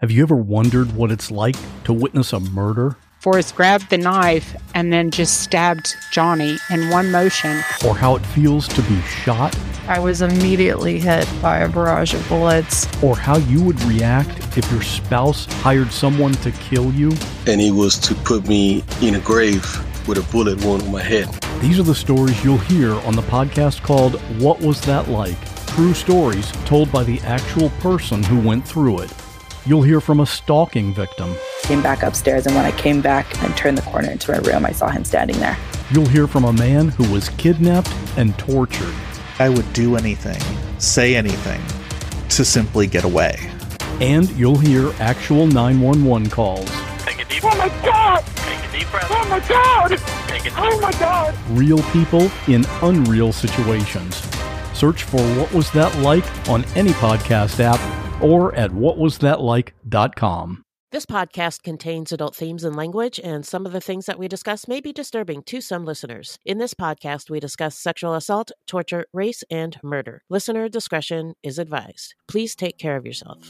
Have you ever wondered what it's like to witness a murder? Forrest grabbed the knife and then just stabbed Johnny in one motion. Or how it feels to be shot? I was immediately hit by a barrage of bullets. Or how you would react if your spouse hired someone to kill you? And he was to put me in a grave with a bullet wound on my head. These are the stories you'll hear on the podcast called What Was That Like? True stories told by the actual person who went through it. You'll hear from a stalking victim. Came back upstairs, and when I came back and turned the corner into my room, I saw him standing there. You'll hear from a man who was kidnapped and tortured. I would do anything, say anything, to simply get away. And you'll hear actual 911 calls. Take a deep breath. Oh my God! Take a deep breath. Oh my God! Take a deep Oh my God! Real people in unreal situations. Search for What Was That Like on any podcast app or at whatwasthatlike.com. This podcast contains adult themes and language, and some of the things that we discuss may be disturbing to some listeners. In this podcast, we discuss sexual assault, torture, race, and murder. Listener discretion is advised. Please take care of yourself.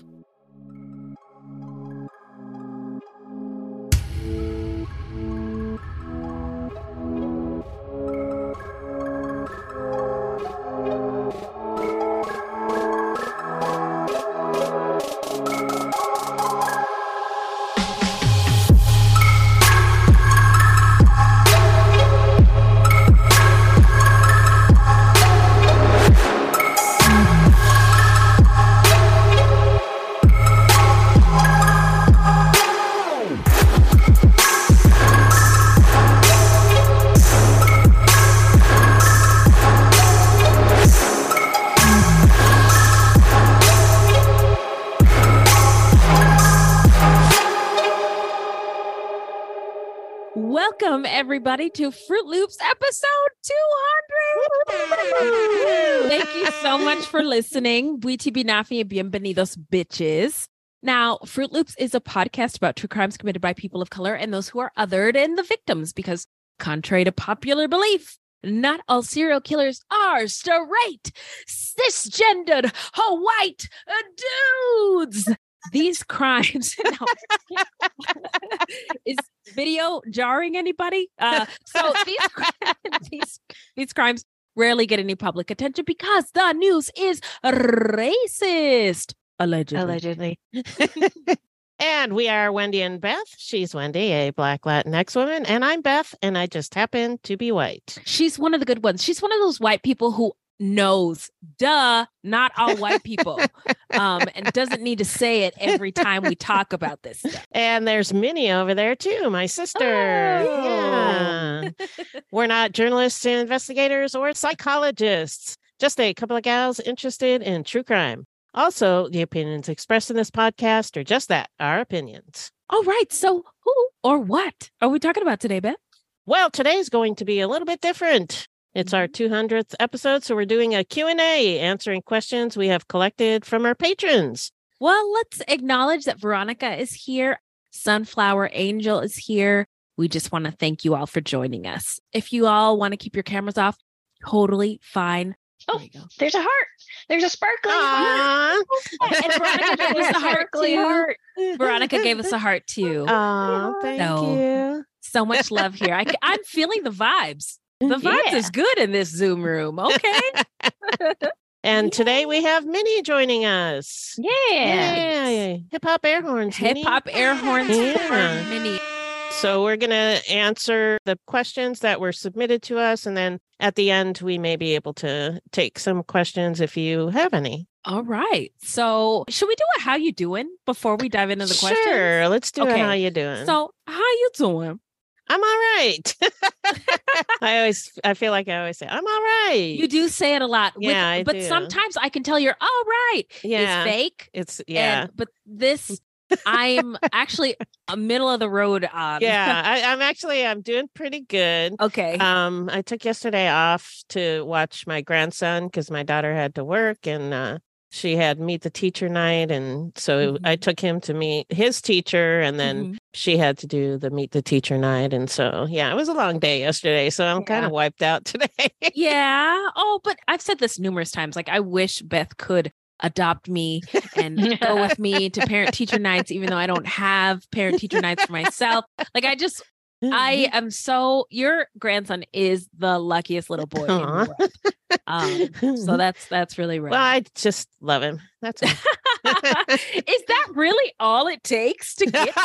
Welcome, everybody, to Fruit Loops episode 200. Thank you so much for listening. Buiti Binafi and bienvenidos, bitches. Now, Fruit Loops is a podcast about true crimes committed by people of color and those who are othered and the victims, because contrary to popular belief, not all serial killers are straight, cisgendered, white dudes. These crimes. Is video jarring anybody? So these crimes rarely get any public attention because the news is racist. Allegedly. And we are Wendy and Beth. She's Wendy, a Black Latinx woman, and I'm Beth, and I just happen to be white. She's one of the good ones. She's one of those white people who knows, not all white people, and doesn't need to say it every time we talk about this stuff. And there's Minnie over there too, my sister. Oh. Yeah. We're not journalists, investigators, or psychologists, just a couple of gals interested in true crime. Also, the opinions expressed in this podcast are just that, our opinions. All right, so who or what are we talking about today, Beth? Well, today's going to be a little bit different. It's our 200th episode, so we're doing a Q&A, answering questions we have collected from our patrons. Well, let's acknowledge that Veronica is here. Sunflower Angel is here. We just want to thank you all for joining us. If you all want to keep your cameras off, totally fine. Oh, there's a heart. There's a sparkling heart. And Veronica gave us a heart too. Veronica gave us a heart too. Oh, thank you. So much love here. I'm feeling the vibes. The vibes is good in this Zoom room. Okay. And today we have Minnie joining us. Yeah. Hip hop air horns. Hip hop air horns for Minnie. So we're going to answer the questions that were submitted to us. And then at the end, we may be able to take some questions if you have any. All right. So should we do a how you doing before we dive into the questions? Sure. Let's do a how you doing. So how you doing? I'm all right. I feel like I always say, I'm all right. You do say it a lot. Yeah, but sometimes I can tell you're all right. Yeah. It's fake. But this, I'm actually a middle of the road on. Yeah, I'm doing pretty good. Okay. I took yesterday off to watch my grandson because my daughter had to work, and she had meet the teacher night. And so I took him to meet his teacher, and then she had to do the meet the teacher night. And so, yeah, it was a long day yesterday. So I'm kind of wiped out today. Yeah. Oh, but I've said this numerous times. Like, I wish Beth could adopt me and go with me to parent teacher nights, even though I don't have parent teacher nights for myself. Like I am your grandson is the luckiest little boy in the world. So that's really rare. Well, I just love him. That's all. Is that really all it takes to get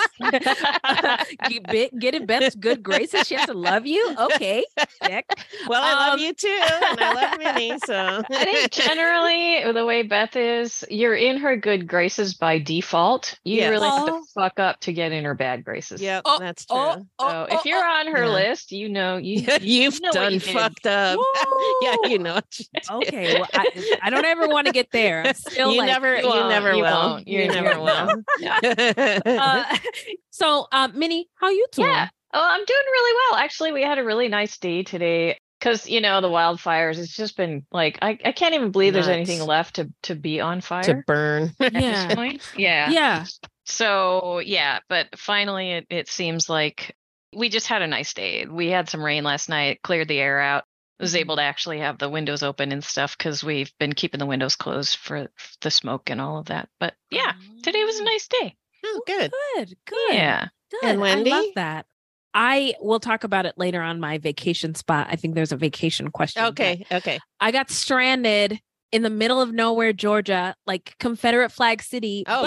get in Beth's good graces? She has to love you? Okay. Check. Well, I love you too. And I love Minnie. So I think generally the way Beth is, you're in her good graces by default. You really have to fuck up to get in her bad graces. Yep, that's true. So if you're on her list, you've done fucked up. Yeah, you know. Okay, well, I don't ever want to get there. I'm still you never will. You never will. So, Minnie, how you doing? Yeah. Oh, I'm doing really well. Actually, we had a really nice day today because the wildfires. It's just been like I can't even believe there's anything left to be on fire, to burn. At this point. Yeah. So but finally, it seems like we just had a nice day. We had some rain last night, cleared the air out. Was able to actually have the windows open and stuff because we've been keeping the windows closed for the smoke and all of that. But yeah, today was a nice day. Oh, good. Good. Yeah. Good. And Wendy? I love that. I will talk about it later on my vacation spot. I think there's a vacation question. Okay. I got stranded in the middle of nowhere, Georgia, like Confederate flag city. Oh,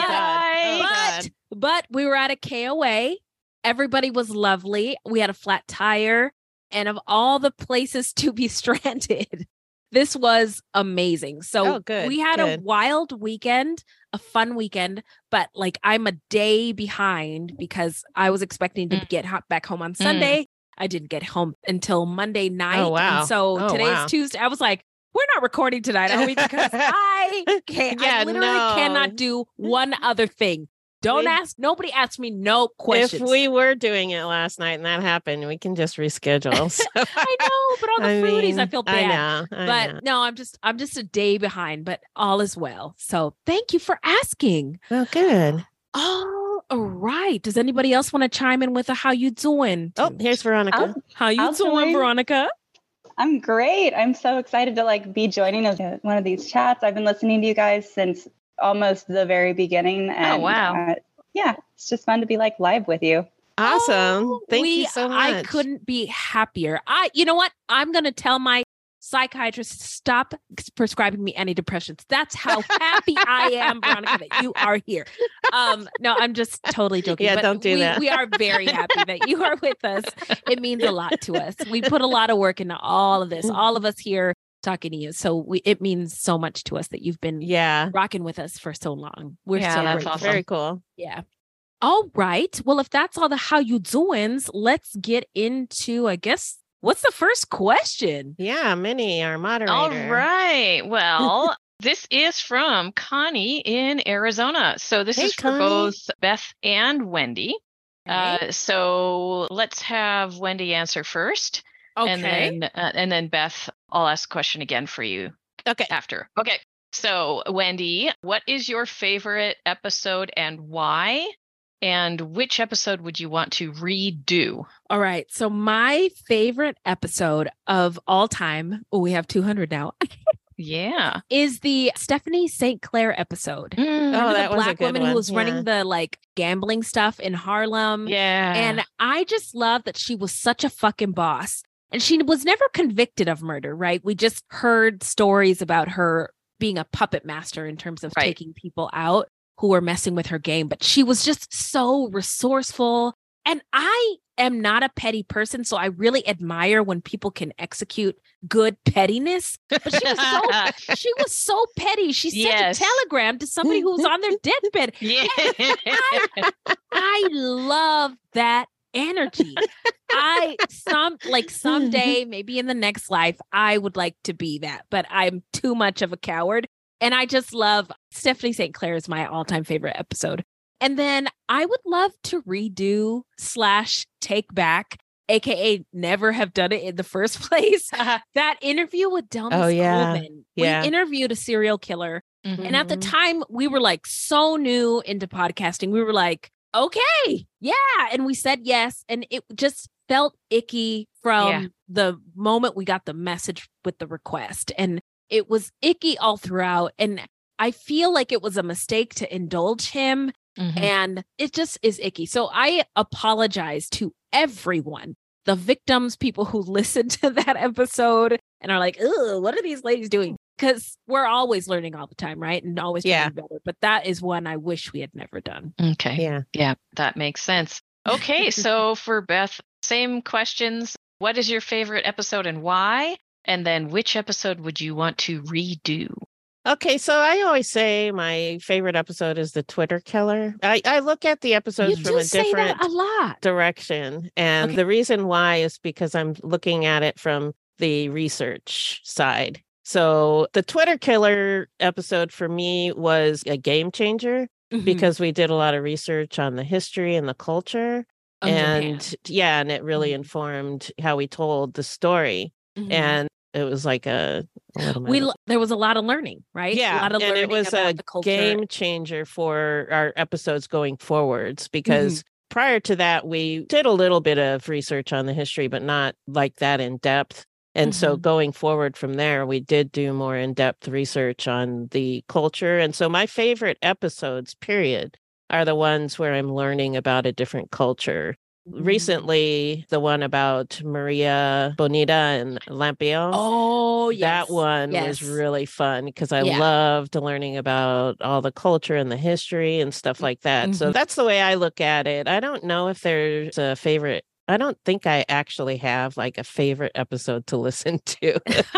God. But we were at a KOA. Everybody was lovely. We had a flat tire. And of all the places to be stranded, this was amazing. So we had a wild weekend, a fun weekend, but like I'm a day behind because I was expecting to get back home on Sunday. I didn't get home until Monday night. Oh, wow. And so today's Tuesday. I was like, we're not recording tonight, are we? Because I literally cannot do one other thing. Nobody asked me no questions. If we were doing it last night and that happened, we can just reschedule. So. I know, but on the foodies, I feel bad. I know. No, I'm just a day behind, but all is well. So thank you for asking. Well, good. All right. Does anybody else want to chime in with a how you doing? Oh, here's Veronica. How you doing, Veronica? I'm great. I'm so excited to be joining one of these chats. I've been listening to you guys since almost the very beginning. And, wow. It's just fun to be live with you. Awesome. Thank you so much. I couldn't be happier. You know what? I'm going to tell my psychiatrist to stop prescribing me antidepressants. That's how happy I am, Veronica, that you are here. No, I'm just totally joking. Yeah, but don't do that. We are very happy that you are with us. It means a lot to us. We put a lot of work into all of this. All of us here talking to you. So it means so much to us that you've been rocking with us for so long. We're so that's grateful. awesome. Very cool. Yeah. All right. Well, if that's all the how you doings, let's get into, I guess, what's the first question? Yeah, Minnie, our moderator. All right. Well, this is from Connie in Arizona. So this is for both Beth and Wendy. Okay. So let's have Wendy answer first. Okay. And then Beth, I'll ask a question again for you. Okay. After. Okay. So Wendy, what is your favorite episode and why? And which episode would you want to redo? All right. So my favorite episode of all time, we have 200 now. Yeah. Is the Stephanie St. Clair episode. That the was black a good woman one. who was running the gambling stuff in Harlem. Yeah. And I just love that she was such a fucking boss. And she was never convicted of murder, right? We just heard stories about her being a puppet master in terms of taking people out who were messing with her game. But she was just so resourceful. And I am not a petty person, so I really admire when people can execute good pettiness. But she was so petty. She sent a telegram to somebody who was on their deathbed. Yeah. I love that energy. Someday, maybe in the next life, I would like to be that, but I'm too much of a coward. And I just love Stephanie St. Clair is my all-time favorite episode. And then I would love to redo / take back, AKA never have done it in the first place. That interview with Delmas Coleman. We interviewed a serial killer. Mm-hmm. And at the time we were so new into podcasting. We were like, okay, yeah. And we said yes. And it just felt icky from the moment we got the message with the request. And it was icky all throughout. And I feel like it was a mistake to indulge him. And it just is icky. So I apologize to everyone, the victims, people who listened to that episode and are like, ugh, what are these ladies doing? Because we're always learning all the time, right? And always trying to be better. But that is one I wish we had never done. Okay. Yeah, that makes sense. Okay, so for Beth, same questions. What is your favorite episode and why? And then which episode would you want to redo? Okay, so I always say my favorite episode is the Twitter killer. I look at the episodes from a different direction. And the reason why is because I'm looking at it from the research side. So the Twitter killer episode for me was a game changer because we did a lot of research on the history and the culture. And Japan. And it really informed how we told the story. And it was like there was a lot of learning, right? Yeah, a lot of and learning it was about a the culture. game changer for our episodes going forwards because prior to that, we did a little bit of research on the history, but not like that in depth. And so going forward from there, we did do more in-depth research on the culture. And so my favorite episodes, period, are the ones where I'm learning about a different culture. Recently, the one about Maria Bonita and Lampion. Oh, yes. That one was really fun because I loved learning about all the culture and the history and stuff like that. So that's the way I look at it. I don't know if there's a favorite. I don't think I actually have like a favorite episode to listen to.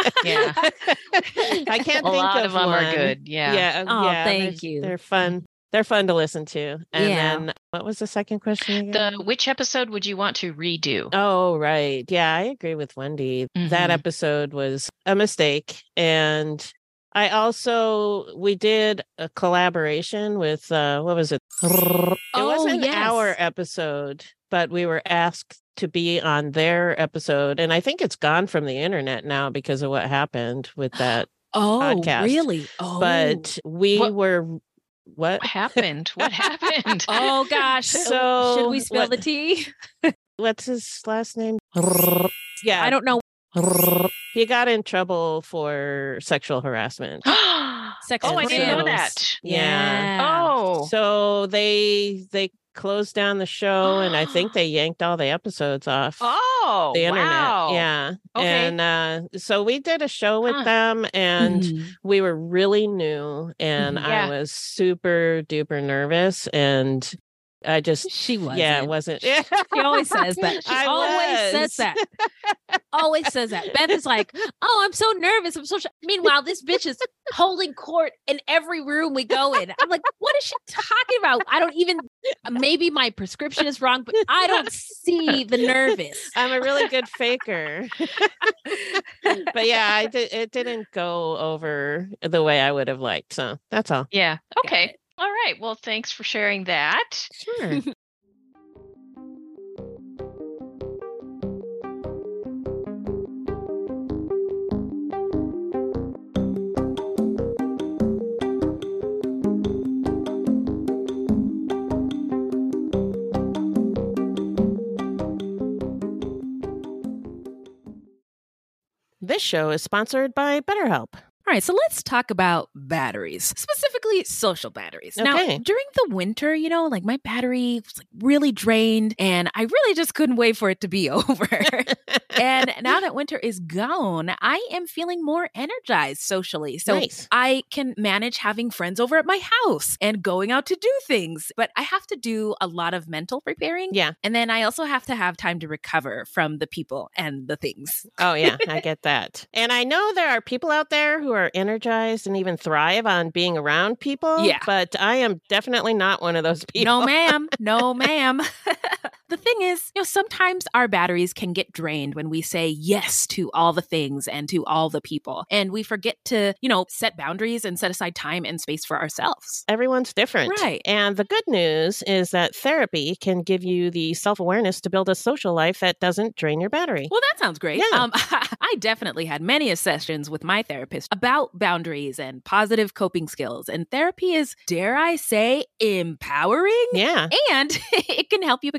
I can't think of them are good. Yeah. Thank you. They're fun. They're fun to listen to. And then what was the second question again? Which episode would you want to redo? Oh, right. Yeah, I agree with Wendy. That episode was a mistake. And we did a collaboration with, what was it? It wasn't our episode, but we were asked to be on their episode. And I think it's gone from the internet now because of what happened with that podcast. Really? Oh, but What happened? What happened? Oh, gosh. So should we spill the tea? What's his last name? Yeah. I don't know. He got in trouble for sexual harassment. I didn't know that. Yeah. Oh. So they closed down the show and I think they yanked all the episodes off the internet. Wow. Yeah. Okay. And so we did a show with them and we were really new and I was super duper nervous and I just she wasn't. Yeah, it wasn't. She always says that. She always says that. Always says that. Beth is like, "Oh, I'm so nervous. I'm so." Meanwhile, this bitch is holding court in every room we go in. I'm like, "What is she talking about?" I don't even. Maybe my prescription is wrong, but I don't see the nervous. I'm a really good faker. But yeah, it didn't go over the way I would have liked. So that's all. Yeah. Okay. All right. Well, thanks for sharing that. Sure. This show is sponsored by BetterHelp. All right, so let's talk about batteries, specifically social batteries. Okay. Now, during the winter, like my battery was like really drained and I really just couldn't wait for it to be over. And now that winter is gone, I am feeling more energized socially. So nice. I can manage having friends over at my house and going out to do things. But I have to do a lot of mental preparing. Yeah. And then I also have to have time to recover from the people and the things. Oh, yeah, I get that. And I know there are people out there who are energized and even thrive on being around people. Yeah. But I am definitely not one of those people. No, ma'am. No, ma'am. The thing is, sometimes our batteries can get drained when we say yes to all the things and to all the people. And we forget to, set boundaries and set aside time and space for ourselves. Everyone's different. Right. And the good news is that therapy can give you the self-awareness to build a social life that doesn't drain your battery. Well, that sounds great. Yeah. I definitely had many sessions with my therapist about boundaries and positive coping skills. And therapy is, dare I say, empowering. Yeah. And it can help you become the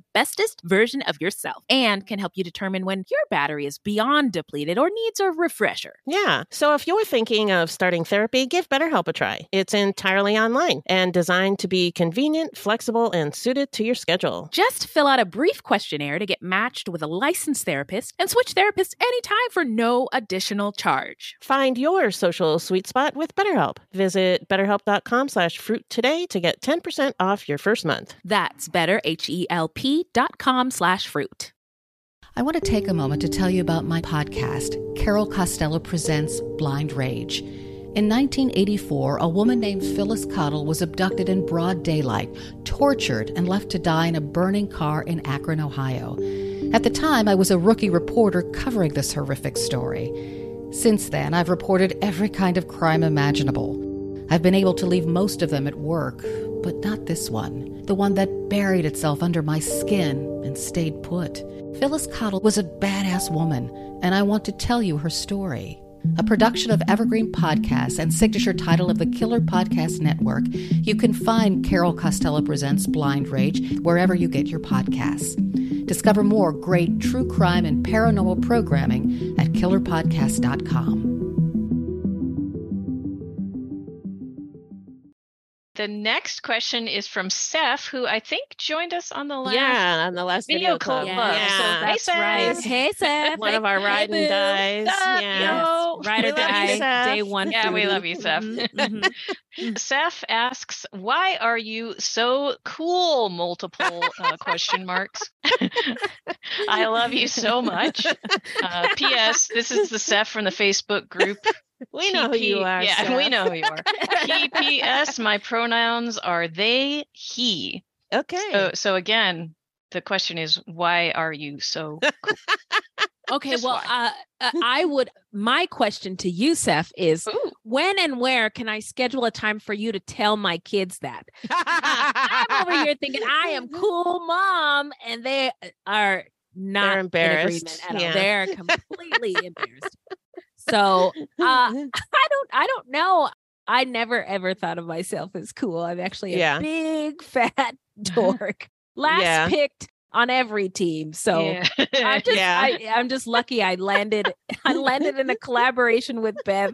bestest version of yourself and can help you determine when your battery is beyond depleted or needs a refresher. Yeah. So if you're thinking of starting therapy, give BetterHelp a try. It's entirely online and designed to be convenient, flexible, and suited to your schedule. Just fill out a brief questionnaire to get matched with a licensed therapist and switch therapists anytime for no additional charge. Find your social sweet spot with BetterHelp. Visit betterhelp.com/fruit today to get 10% off your first month. That's betterhelp.com/fruit. I want to take a moment to tell you about my podcast, Carol Costello Presents Blind Rage. In 1984, a woman named Phyllis Cottle was abducted in broad daylight, tortured, and left to die in a burning car in Akron, Ohio. At the time, I was a rookie reporter covering this horrific story. Since then, I've reported every kind of crime imaginable. I've been able to leave most of them at work, but not this one, the one that buried itself under my skin and stayed put. Phyllis Cottle was a badass woman, and I want to tell you her story. A production of Evergreen Podcasts and signature title of the Killer Podcast Network, you can find Carol Costello Presents Blind Rage wherever you get your podcasts. Discover more great true crime and paranormal programming at killerpodcast.com. The next question is from Seth, who I think joined us on the last on the last video club. Yeah, So, that's hey, right. Seth. Hey, Seth. One of our ride and dies. Ride or die, day one. Yeah, we foodie. love you, Seth. Mm-hmm. Seth asks, why are you so cool? Multiple question marks. I love you so much. P.S. This is the Seth from the Facebook group. We know who you are. Yeah, Seth. we know who you are. P.P.S. My pronouns are they, he. Okay. So again, the question is, why are you so cool? Okay, Just well, my question to you, Seth, is when and where can I schedule a time for you to tell my kids that? I'm over here thinking I am cool mom, and they are not They're embarrassed. in agreement at all. Yeah. They're completely embarrassed. So I don't know. I never ever thought of myself as cool. I'm actually a big fat dork. Last picked on every team. So I'm just lucky I landed in a collaboration with Bev.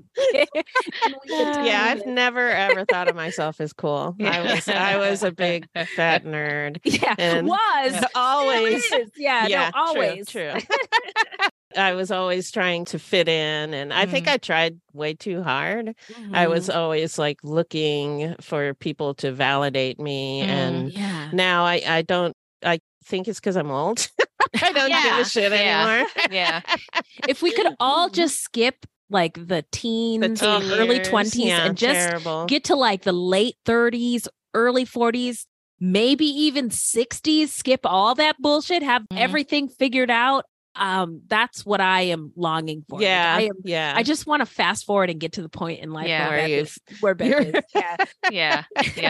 I've never ever thought of myself as cool. I was a big fat nerd. Yeah, and always. Always. True. I was always trying to fit in, and I think I tried way too hard. I was always like looking for people to validate me, and now I don't. I think it's because I'm old. I don't give a shit anymore. Yeah. If we could all just skip like the teens, early 20s, and just get to like the late 30s, early 40s, maybe even 60s, skip all that bullshit, have everything figured out. That's what I am longing for. I just want to fast forward and get to the point in life where Beth is. Yeah.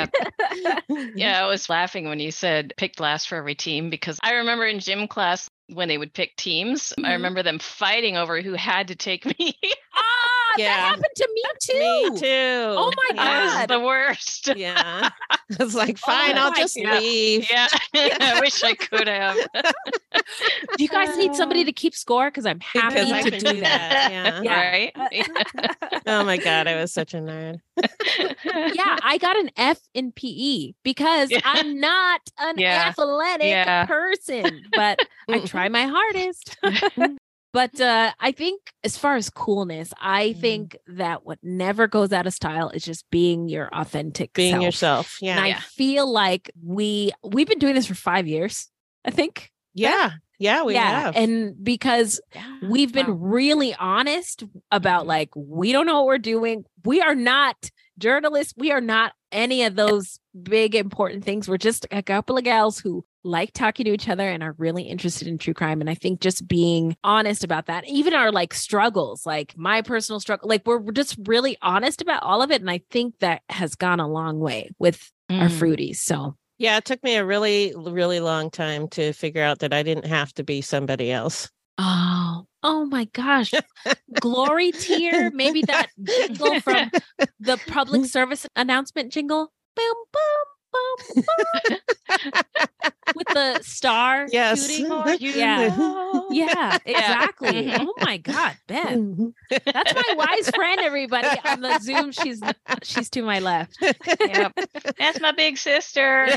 I was laughing when you said picked last for every team, because I remember in gym class when they would pick teams, I remember them fighting over who had to take me. That happened to me too. Me too. Oh my God. It was the worst. Yeah. I was like, fine, I'll just leave. Yeah. I wish I could have. Do you guys need somebody to keep score? Because I'm happy to do that. Right? Oh my God, I was such a nerd. I got an F in PE because I'm not an athletic person, but I try my hardest. But I think as far as coolness, I think that what never goes out of style is just being your authentic being self. yourself. Yeah. And I feel like we've been doing this for 5 years, I think. Yeah, we have. And because we've been really honest about like, we don't know what we're doing. We are not journalists. We are not any of those big important things. We're just a couple of gals who like talking to each other and are really interested in true crime. And I think just being honest about that, even our like struggles, like my personal struggle, like we're just really honest about all of it. And I think that has gone a long way with our fruities. So yeah, it took me a really, really long time to figure out that I didn't have to be somebody else. Oh my gosh. Glory tier. Maybe that jingle from the public service announcement jingle. Boom, boom, boom, boom. With the star Yes. shooting? Yeah, exactly. Oh my God, Ben. That's my wise friend, everybody. On the Zoom, she's to my left. Yep. That's my big sister.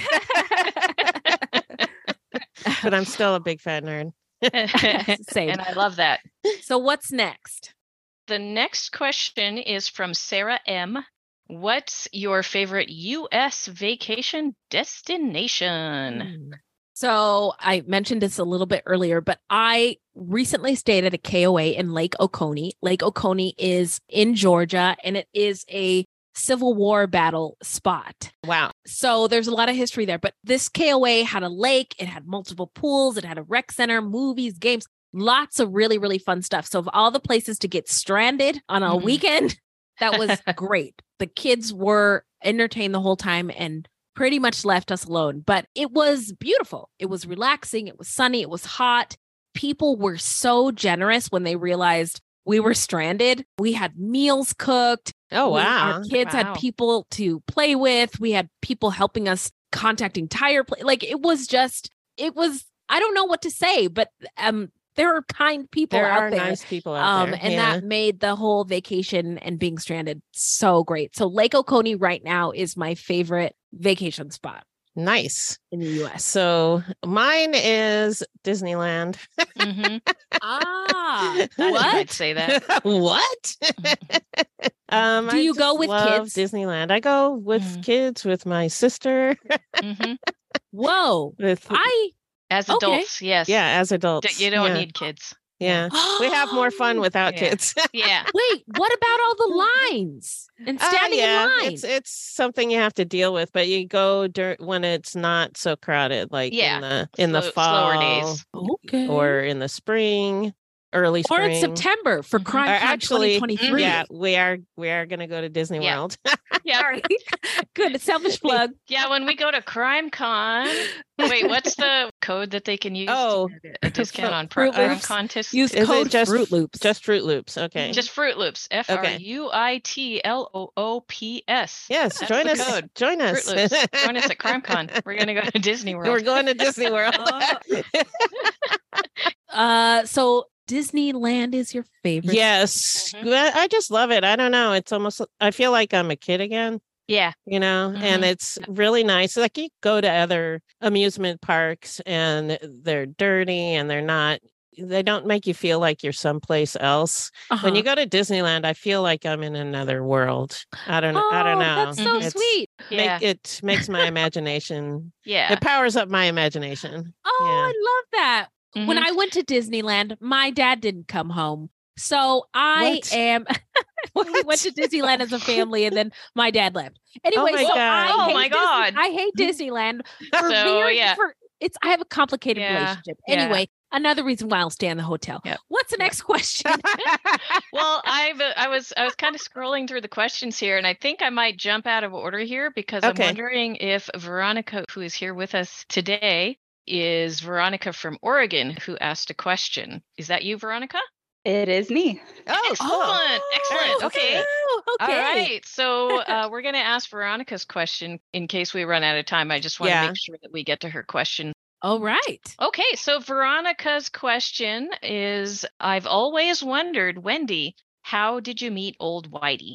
But I'm still a big fat nerd. Same. And I love that. So what's next? The next question is from Sarah M. What's your favorite U.S. vacation destination? So I mentioned this a little bit earlier, but I recently stayed at a KOA in Lake Oconee. Lake Oconee is in Georgia, and it is a Civil War battle spot. Wow. So there's a lot of history there, but this KOA had a lake, it had multiple pools, it had a rec center, movies, games, lots of really, really fun stuff. So of all the places to get stranded on a weekend, that was great. The kids were entertained the whole time and pretty much left us alone, but it was beautiful. It was relaxing. It was sunny. It was hot. People were so generous when they realized we were stranded. We had meals cooked. Oh, wow. Our kids had people to play with. We had people helping us contacting tire like it was, I don't know what to say, but there are kind people out there. Nice people out there. And that made the whole vacation and being stranded so great. So Lake Oconee right now is my favorite vacation spot. Nice. In the US. So mine is Disneyland. What? I'd say that. What? Do you go with kids? Disneyland. I go with kids, with my sister. Whoa. As adults, yes. Yeah, as adults. You don't need kids. Yeah. We have more fun without kids. Yeah. Wait, what about all the lines and standing in line? It's something you have to deal with, but you go when it's not so crowded, like in the fall, slower days. Okay. Or in the spring. Early spring. Or in September for CrimeCon 2023. Yeah, we are going to go to Disney World. Yeah. Sorry. Good. Selfish plug. Yeah, when we go to CrimeCon. Wait, what's the code that they can use to get a discount on CrimeCon? Use code Fruit Loops. Just Fruit Loops. Okay. Just Fruit Loops. FRUITLOOPS. Yes, That's join the us. code. Join us. Fruit Loops. Join us at CrimeCon. We're going to go to Disney World. We're going to Disney World. So Disneyland is your favorite? Yes. I just love it. I don't know. It's almost, I feel like I'm a kid again. Yeah. You know, and it's really nice. Like you go to other amusement parks and they're dirty and they don't make you feel like you're someplace else. When you go to Disneyland, I feel like I'm in another world. I don't know. That's so sweet. It makes my imagination. Yeah. It powers up my imagination. I love that. When I went to Disneyland, my dad didn't come home. So we went to Disneyland as a family and then my dad left. Anyway, I hate Disneyland. I have a complicated relationship. Anyway, another reason why I'll stay in the hotel. Yep. What's the next question? Well, I was kind of scrolling through the questions here, and I think I might jump out of order here because I'm wondering if Veronica, who is here with us today, is Veronica from Oregon, who asked a question. Is that you, Veronica? It is me. Oh, excellent. Okay. Okay. All right. So we're going to ask Veronica's question in case we run out of time. I just want to make sure that we get to her question. All right. Okay. So Veronica's question is, I've always wondered, Wendy, how did you meet Old Whitey?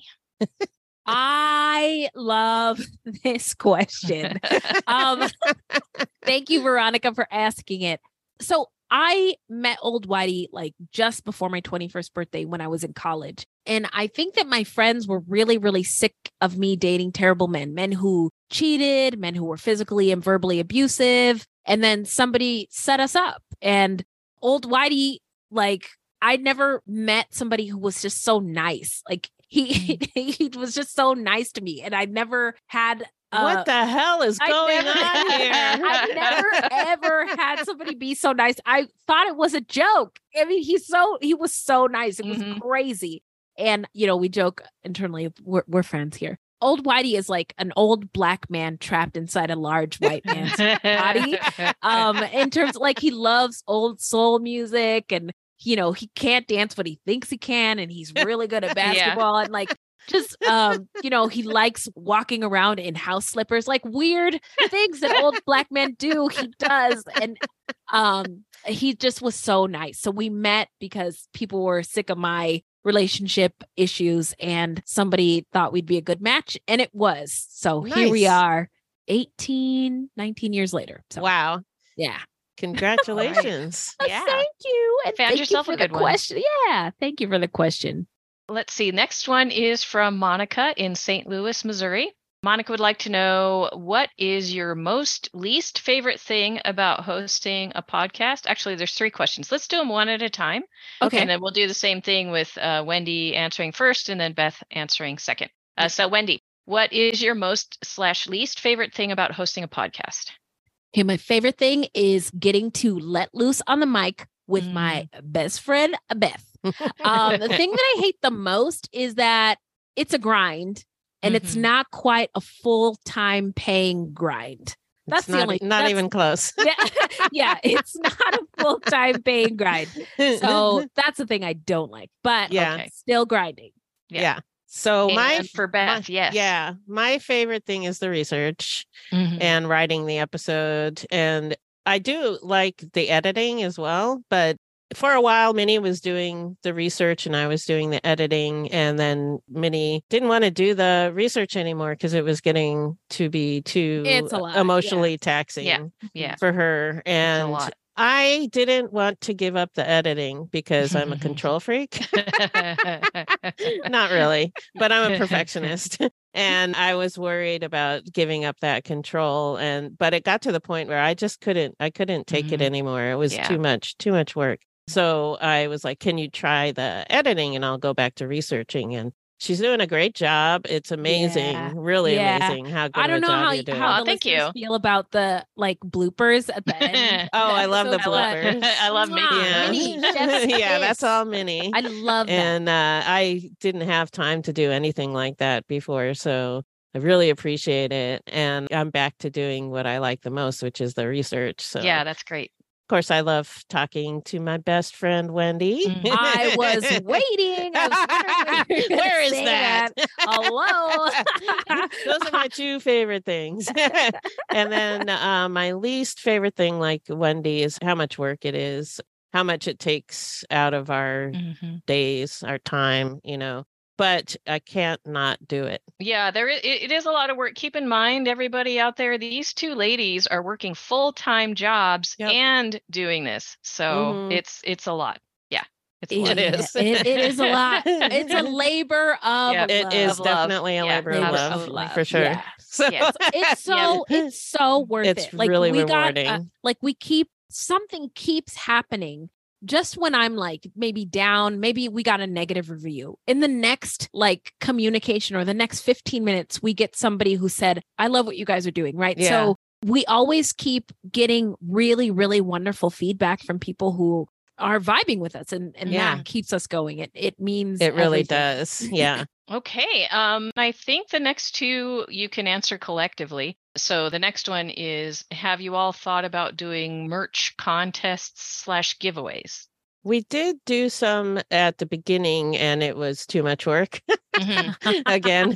I love this question. Thank you, Veronica, for asking it. So I met Old Whitey like just before my 21st birthday when I was in college. And I think that my friends were really, really sick of me dating terrible men who cheated, men who were physically and verbally abusive. And then somebody set us up. And Old Whitey, like, I'd never met somebody who was just so nice. Like, he was just so nice to me. And I never had what the hell is going on here? I never ever had somebody be so nice. I thought it was a joke. I mean, he was so nice. It was crazy. And, you know, we joke internally, we're friends here. Old Whitey is like an old black man trapped inside a large white man's body. In terms of, like, he loves old soul music and, you know, he can't dance, but he thinks he can. And he's really good at basketball. And like, Just, he likes walking around in house slippers, like weird things that old Black men do. He does. And he just was so nice. So we met because people were sick of my relationship issues and somebody thought we'd be a good match. And it was. So Here we are 19 years later. So, wow. Yeah. Congratulations. Yeah. Thank you. And Found thank yourself you a for good the one. question. Yeah. Thank you for the question. Let's see. Next one is from Monica in St. Louis, Missouri. Monica would like to know, what is your most least favorite thing about hosting a podcast? Actually, there's 3 questions. Let's do them one at a time. Okay. And then we'll do the same thing with Wendy answering first and then Beth answering second. So Wendy, what is your most/least favorite thing about hosting a podcast? Okay, my favorite thing is getting to let loose on the mic with my best friend, Beth. The thing that I hate the most is that it's a grind and it's not quite a full-time paying grind. That's not even close. Yeah, it's not a full-time paying grind. So that's the thing I don't like, but still grinding. Yeah. So for Beth, yes. Yeah. My favorite thing is the research and writing the episode. And I do like the editing as well. But for a while, Minnie was doing the research and I was doing the editing. And then Minnie didn't want to do the research anymore because it was getting to be too emotionally taxing for her. And I didn't want to give up the editing because I'm a control freak. Not really, but I'm a perfectionist. And I was worried about giving up that control. But it got to the point where I just couldn't take it anymore. It was too much work. So I was like, can you try the editing and I'll go back to researching? And she's doing a great job. It's amazing, really amazing how good of a job you're doing. How thank you feel about the bloopers at the end. I love the bloopers. I love Minnie. Yeah, that's all Minnie. I love that. And I didn't have time to do anything like that before, so I really appreciate it. And I'm back to doing what I like the most, which is the research. So yeah, that's great. Of course, I love talking to my best friend, Wendy. I was waiting. Where is that? Hello. Those are my 2 favorite things. And then my least favorite thing, like Wendy, is how much work it is, how much it takes out of our days, our time, but I can't not do it. Yeah, it is a lot of work. Keep in mind, everybody out there, these 2 ladies are working full-time jobs and doing this. So it's a lot. Yeah, it's a lot. It is. It is a lot. It's a labor of love. It is definitely a labor of love, for sure. Yeah. So it's so worth it. It's really rewarding. Something keeps happening. Just when I'm maybe down, maybe we got a negative review. In the next communication or the next 15 minutes, we get somebody who said, I love what you guys are doing, right? Yeah. So we always keep getting really, really wonderful feedback from people who are vibing with us. And that keeps us going. It means it really everything. does. Yeah. Okay. I think the next 2 you can answer collectively. So the next one is, have you all thought about doing merch contests / giveaways? We did do some at the beginning and it was too much work again.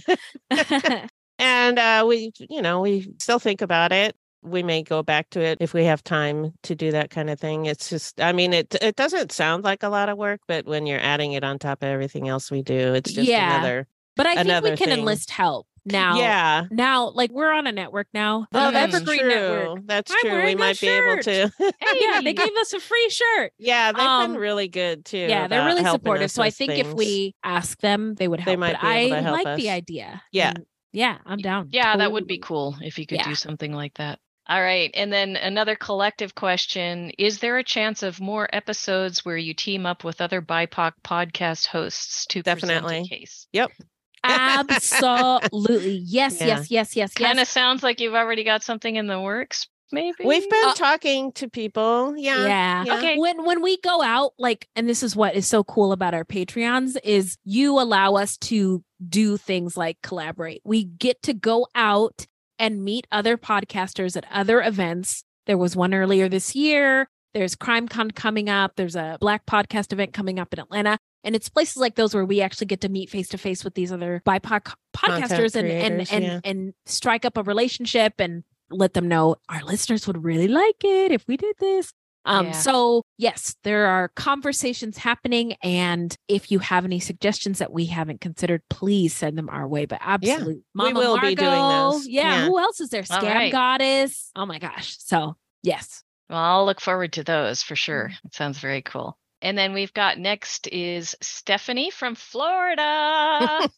And we still think about it. We may go back to it if we have time to do that kind of thing. It's just, it doesn't sound like a lot of work, but when you're adding it on top of everything else we do, it's just another. But I think we can thing. enlist help now. Yeah. Now, we're on a network now. Oh, that's Evergreen true. Network. That's I'm true. We might be able to. Yeah, they gave us a free shirt. Yeah, they've been really good too. Yeah, they're really supportive. So I think if we ask them, they would help. They might be able to help us. The idea. Yeah. Yeah, I'm down. Yeah, that would be cool if you could do something like that. All right. And then another collective question. Is there a chance of more episodes where you team up with other BIPOC podcast hosts to present a case? Yep. Absolutely. Yes. Kind of sounds like you've already got something in the works, maybe? We've been talking to people. Yeah. Okay. When we go out, and this is what is so cool about our Patreons, is you allow us to do things like collaborate. We get to go out and meet other podcasters at other events. There was one earlier this year. There's CrimeCon coming up. There's a Black podcast event coming up in Atlanta. And it's places like those where we actually get to meet face to face with these other BIPOC podcasters and strike up a relationship and let them know our listeners would really like it if we did this. So yes, there are conversations happening. And if you have any suggestions that we haven't considered, please send them our way. But absolutely. Mama we will Margo, be doing this. Yeah. Who else is there? All Scam right. Goddess. Oh my gosh. So yes. Well, I'll look forward to those for sure. It sounds very cool. And then we've got next is Stephanie from Florida.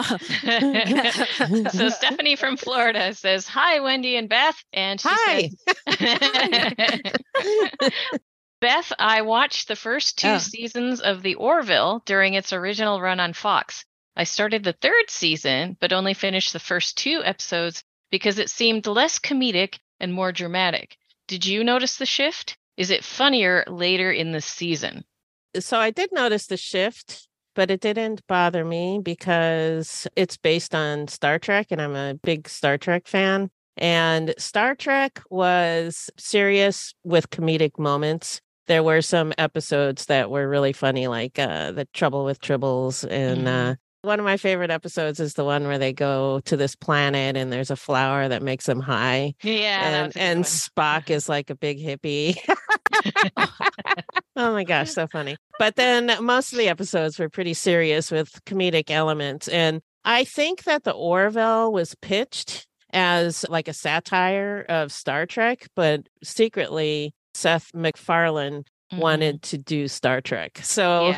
So Stephanie from Florida says, "Hi, Wendy and Beth." And she says, "Beth, I watched the first 2 seasons of The Orville during its original run on Fox. I started the 3rd season, but only finished the first 2 episodes because it seemed less comedic and more dramatic. Did you notice the shift? Is it funnier later in the season?" So I did notice the shift, but it didn't bother me because it's based on Star Trek, and I'm a big Star Trek fan. And Star Trek was serious with comedic moments. There were some episodes that were really funny, like the Trouble with Tribbles. And one of my favorite episodes is the one where they go to this planet and there's a flower that makes them high. Yeah. And Spock is like a big hippie. Oh my gosh, so funny. But then most of the episodes were pretty serious with comedic elements. And I think that The Orville was pitched as like a satire of Star Trek, but secretly Seth MacFarlane wanted to do Star Trek. So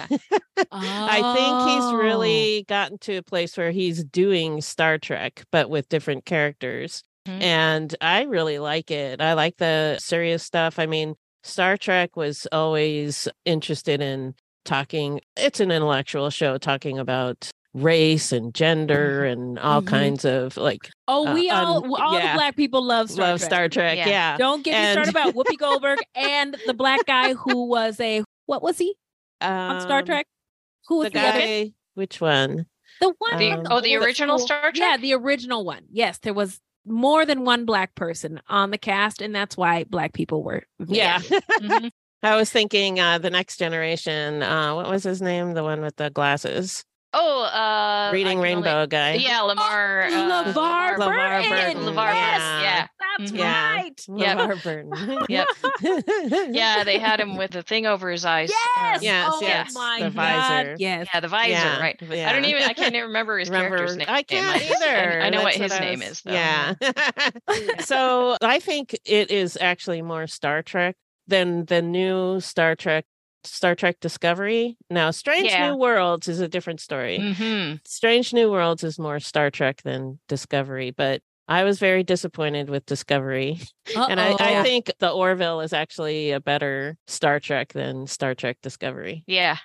I think he's really gotten to a place where he's doing Star Trek, but with different characters. And I really like it. I like the serious stuff. I mean, Star Trek was always interested in talking. It's an intellectual show talking about race and gender and all kinds of like. Oh, we all the Black people love Star Trek. Yeah. Don't get me started about Whoopi Goldberg and the black guy who was what was he on Star Trek? Who was the guy? other? Which one? The one. The original Star Trek? Yeah, the original one. Yes, there was more than one black person on the cast, and that's why black people were. Yeah. I was thinking The Next Generation. What was his name? The one with the glasses. Oh, Reading Rainbow guy. Yeah, LeVar Burton. LeVar Burton. Yeah. That's right. LeVar Burton. Yep. Yeah, they had him with the thing over his eyes. Yes. My the visor. God. Yes. Yeah, the visor, right. Yeah. I can't even remember his character's name. I can't either. I know what his name is, though. Yeah. So I think it is actually more Star Trek than the new Star Trek Discovery. Now, Strange New Worlds is a different story. Strange New Worlds is more Star Trek than Discovery, but I was very disappointed with Discovery. And I think The Orville is actually a better Star Trek than Star Trek Discovery. Yeah.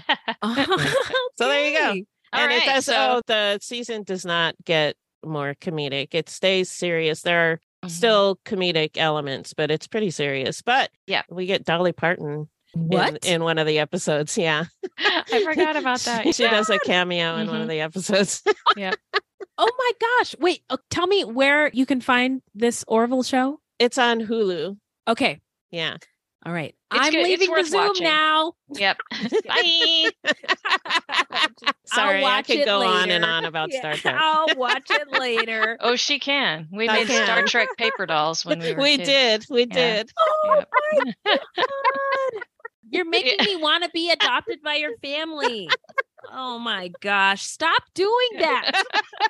So there you go. And it does. The season does not get more comedic. It stays serious. There are still comedic elements, but it's pretty serious. But we get Dolly Parton. What? In one of the episodes, I forgot about that. She does a cameo in one of the episodes. Yeah. Oh my gosh. Wait, tell me where you can find this Orville show? It's on Hulu. Okay. Yeah. All right. It's I'm good. leaving the Zoom now. Yep. Bye. Sorry, I could go on and on about Star Trek. I'll watch it later. Oh, she can. We made Star Trek paper dolls when we were kids. We did. Oh my God. You're making me want to be adopted by your family. Oh my gosh. Stop doing that.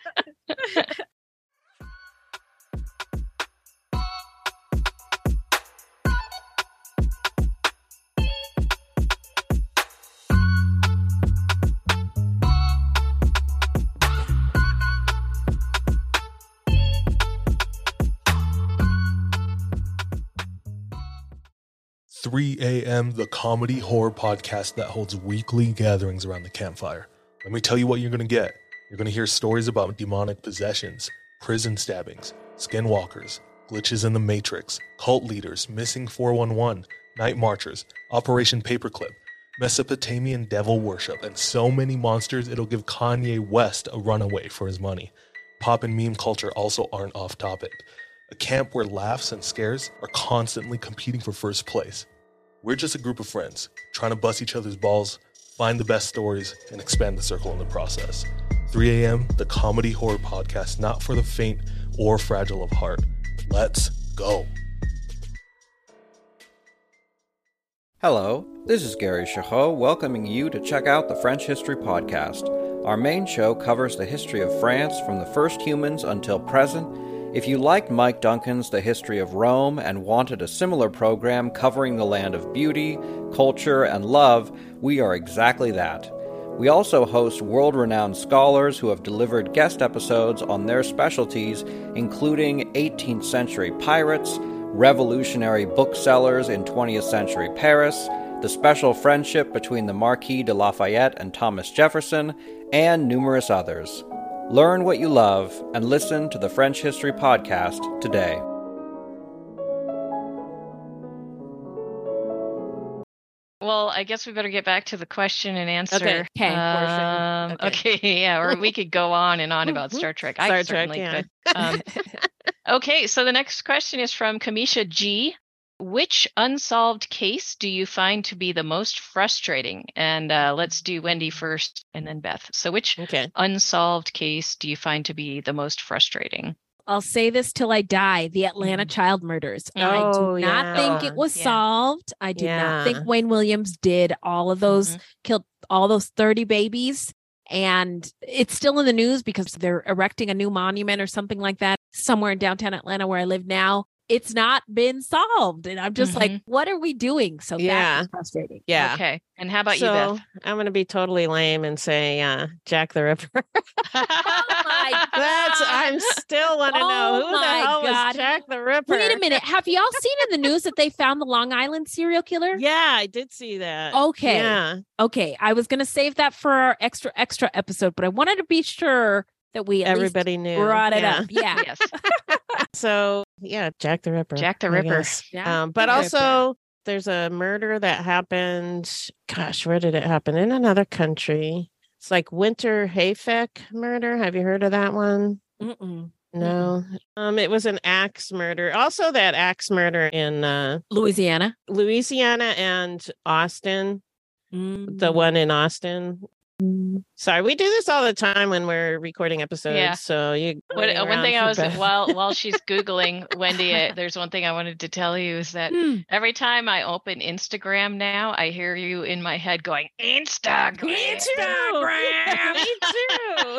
3 a.m., the comedy horror podcast that holds weekly gatherings around the campfire. Let me tell you what you're going to get. You're going to hear stories about demonic possessions, prison stabbings, skinwalkers, glitches in the Matrix, cult leaders, missing 411, night marchers, Operation Paperclip, Mesopotamian devil worship, and so many monsters it'll give Kanye West a runaway for his money. Pop and meme culture also aren't off topic. A camp where laughs and scares are constantly competing for first place. We're just a group of friends, trying to bust each other's balls, find the best stories, and expand the circle in the process. 3 a.m., the comedy horror podcast not for the faint or fragile of heart. Let's go. Hello, this is Gary Chahot welcoming you to check out the French History Podcast. Our main show covers the history of France from the first humans until present. If you liked Mike Duncan's The History of Rome and wanted a similar program covering the land of beauty, culture, and love, we are exactly that. We also host world-renowned scholars who have delivered guest episodes on their specialties, including 18th century pirates, revolutionary booksellers in 20th century Paris, the special friendship between the Marquis de Lafayette and Thomas Jefferson, and numerous others. Learn what you love and listen to the French History Podcast today. Well, I guess we better get back to the question and answer. Okay. Okay, yeah, or we could go on and on about Star Trek. I certainly could. Okay, so the next question is from Kamisha G. Which unsolved case do you find to be the most frustrating? And let's do Wendy first and then Beth. So which unsolved case do you find to be the most frustrating? I'll say this till I die. The Atlanta child murders. I do not think it was solved. I do not think Wayne Williams did all of those, killed all those 30 babies. And it's still in the news because they're erecting a new monument or something like that somewhere in downtown Atlanta where I live now. It's not been solved. And I'm just like, what are we doing? So that's frustrating. Yeah. Okay. And how about you, Beth? I'm going to be totally lame and say Jack the Ripper. I still want to know who the hell was Jack the Ripper. Wait a minute. Have y'all seen in the news that they found the Long Island serial killer? Yeah, I did see that. Okay. Yeah. Okay. I was going to save that for our extra episode, but I wanted to be sure that everybody knew. Brought it up. Yeah. Yes. So Jack the Ripper. Jack the Ripper. But also there's a murder that happened. Gosh, where did it happen? In another country. It's like Winter Hayfeck murder. Have you heard of that one? Mm-mm. No. It was an axe murder. Also that axe murder in Louisiana and Austin. The one in Austin. Sorry, we do this all the time when we're recording episodes. Yeah. So one thing I was while she's Googling, Wendy, there's one thing I wanted to tell you is that every time I open Instagram now, I hear you in my head going, Instagram. Me too.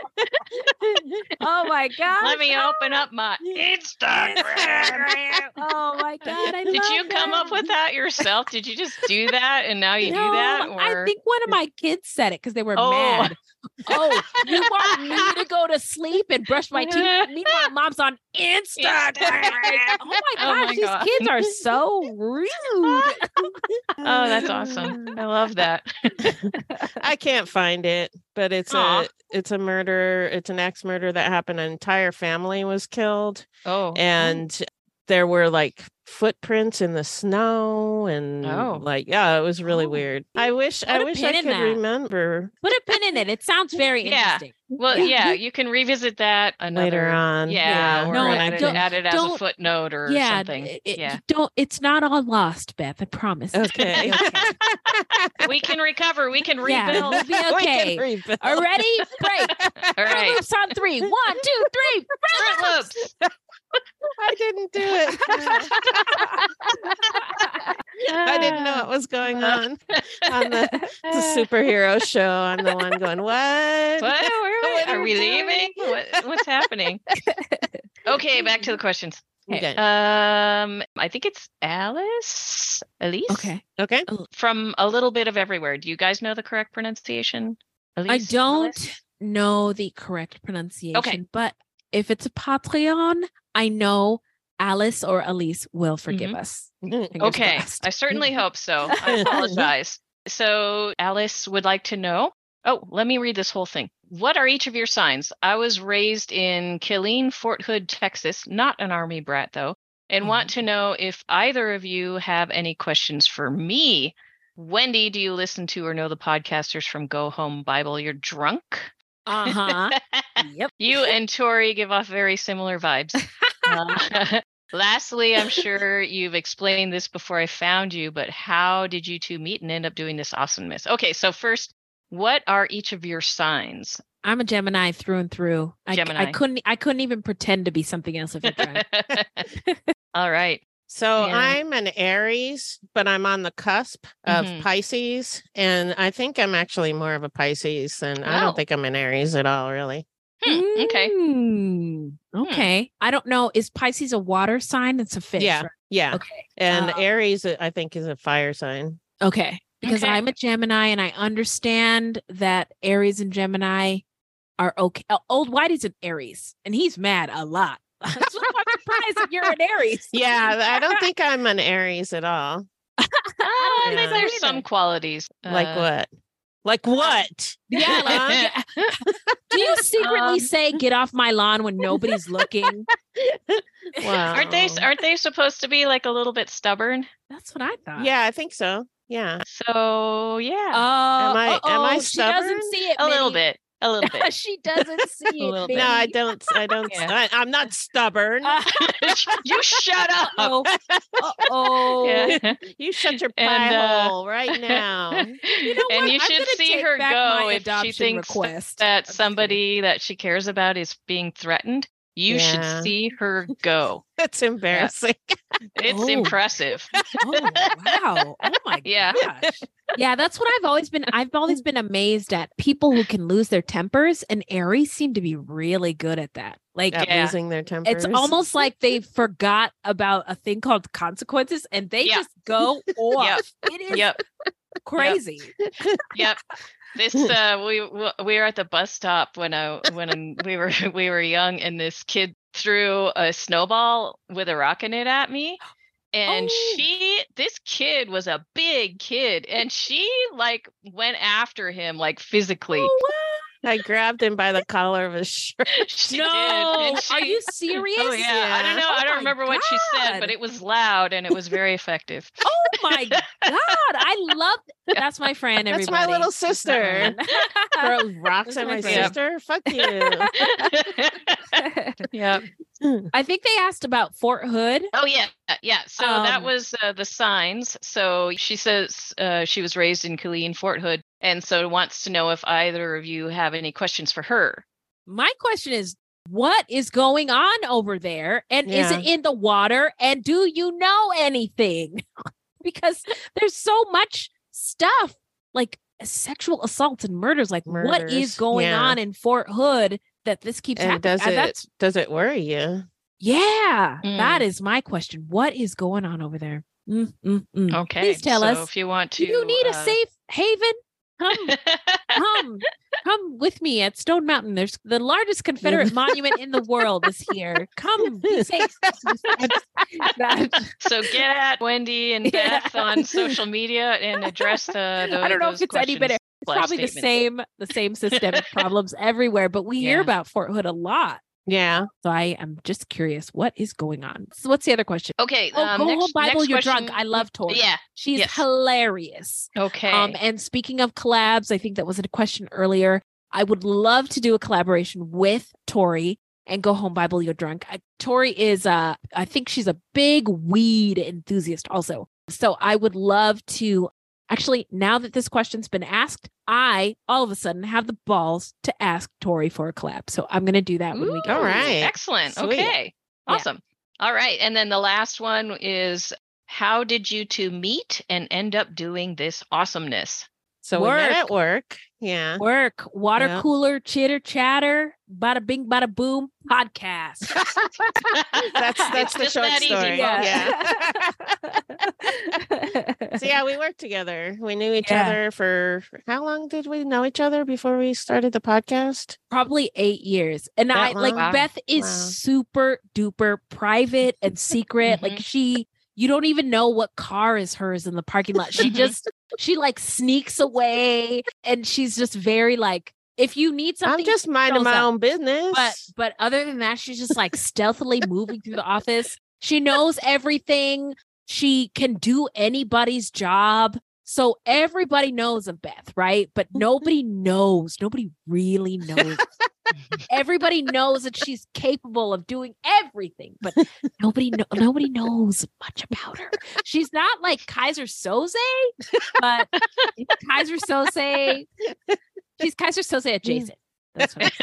Oh my God. Let me open up my Instagram. Oh my God. Did you come up with that yourself? Did you just do that and now you do that? Or? I think one of my kids said it because they were mad. Oh, you want me to go to sleep and brush my teeth? Meanwhile, mom's on Instagram. Oh my gosh, these kids are so rude. Oh, that's awesome. I love that. I can't find it, but it's a murder. It's an axe murder that happened. An entire family was killed. Oh, and there were like footprints in the snow and it was really weird. I wish I could remember. Put a pin in it. It sounds very interesting. Well, you can revisit that later on. Yeah. Or add it as a footnote or something. It's not all lost, Beth. I promise. Okay. We can recover. We can rebuild. Yeah, we'll be okay. Are ready? Break. All right. Fruit Loops on 3. 1, 2, 3. Fruit Loops. I didn't do it. I didn't know what was going on the superhero show. I'm the one going, what? Are we leaving? What's happening? Okay, back to the questions. Okay. I think it's Elise. Okay. From A Little Bit of Everywhere. Do you guys know the correct pronunciation? Elise? I don't know the correct pronunciation, but if it's a Patreon, I know Alice or Elise will forgive us. Okay. I certainly hope so. I apologize. So Alice would like to know. Oh, let me read this whole thing. What are each of your signs? I was raised in Killeen, Fort Hood, Texas, not an Army brat though, and want to know if either of you have any questions for me. Wendy, do you listen to or know the podcasters from Go Home Bible? You're drunk? Uh-huh. Yep. You and Tori give off very similar vibes. Lastly, I'm sure you've explained this before I found you, but how did you two meet and end up doing this awesomeness? Okay, so first, what are each of your signs? I'm a Gemini through and through. Gemini. I couldn't even pretend to be something else if I tried. All right. So Yeah. I'm an Aries, but I'm on the cusp of Pisces. And I think I'm actually more of a Pisces than I Oh. don't think I'm an Aries at all, really. Okay. Okay. I don't know. Is Pisces a water sign? It's a fish. Yeah. right? Yeah. Okay. And Aries, I think, is a fire sign. Okay. Because Okay. I'm a Gemini and I understand that Aries and Gemini are okay. Old Whitey's an Aries and he's mad a lot. So I'm surprised that you're an Aries. Yeah. I don't think I'm an Aries at all. Maybe there's some qualities. Like what? Like what? Yeah. Like, do you secretly say "get off my lawn" when nobody's looking? Wow. Aren't they supposed to be like a little bit stubborn? That's what I thought. Yeah, I think so. Yeah. So yeah. Am I She stubborn? doesn't see it. A little Minnie. bit. A little bit. She doesn't see it. little bit. No, I Minnie. don't. Yeah. I'm not stubborn. You shut up. Oh. Yeah. You shut your pie And, hole right now. You know And what? you I'm should gonna see take her back go my if she adoption thinks request. that somebody that she cares about is being threatened. You Yeah. should see her go. That's embarrassing. It's Oh. impressive. Oh wow! Oh my Yeah. gosh! Yeah, that's what I've always been. I've always been amazed at people who can lose their tempers, and Aries seem to be really good at that. Like At Yeah. losing their tempers. it's almost like they forgot about a thing called consequences, and they Yeah. just go off. Yep. It is Yep. crazy. Yep. This we were at the bus stop when we were young, and this kid threw a snowball with a rock in it at me. And this kid was a big kid, and she like went after him like physically. I grabbed him by the collar of his shirt. She No, did. And are she- you serious? Oh yeah. I don't know. I don't my remember what she said, but God. it was loud and it was very effective. Oh my god! I love that's my friend. That's Everybody. my little sister. Throws rocks at That's my my friend. sister. Fuck you. Yeah. I think they asked about Fort Hood. Oh yeah, yeah. So that Um, was the signs. So she says she was raised in Killeen, Fort Hood, and so wants to know if either of you have any questions for her. My question is, what is going on over there? And is Yeah. it in the water? And do you know anything? Because there's so much stuff like sexual assaults and murders. Like, what is Murders, going yeah. on in Fort Hood that this keeps And happening? does it worry you? Yeah, that Mm. is my question. What is going on over there? Okay. Please tell so us. if you want to. Do you need a safe haven? Come with me at Stone Mountain. There's the largest Confederate monument in the world is here. Come, be safe. So get at Wendy and Yeah. Beth on social media and address the. I don't know if those it's any better. questions It's slash probably statements. the same systemic problems everywhere, but we hear Yeah. about Fort Hood a lot. Yeah. So I am just curious, what is going on? So what's the other question? Okay. Oh, go next, home, Bible, next you're question- drunk. I love Tori. Yeah. She's yes. hilarious. Okay. And speaking of collabs, I think that was a question earlier. I would love to do a collaboration with Tori and Go Home Bible You're Drunk. Tori is I think she's a big weed enthusiast also. So I would love to actually, now that this question's been asked, I all of a sudden have the balls to ask Tori for a collab. So I'm going to do that when we get All right. Excellent. Sweet. Okay. Yeah. Awesome. All right. And then the last one is, how did you two meet and end up doing this awesomeness? So we met Work. at work. Yeah. work, water Yeah. cooler, chitter chatter, bada bing, bada boom, podcast. That's It's the just short that easy, story. folks. Yeah. So yeah, we worked together. We knew each Yeah. other for how long did we know each other before we started the podcast? Probably 8 years. And That I like long? Beth is Wow. super duper private and secret. Like you don't even know what car is hers in the parking lot. She like sneaks away and she's just very like, if you need something, I'm just she minding shows my up. own business. But other than that, she's just like stealthily moving through the office. She knows everything. She can do anybody's job. So everybody knows of Beth, right? But nobody knows. Nobody really knows Everybody knows that she's capable of doing everything, but nobody knows much about her. She's not like Kaiser Soze, but Kaiser Soze, she's Kaiser Soze adjacent. That's what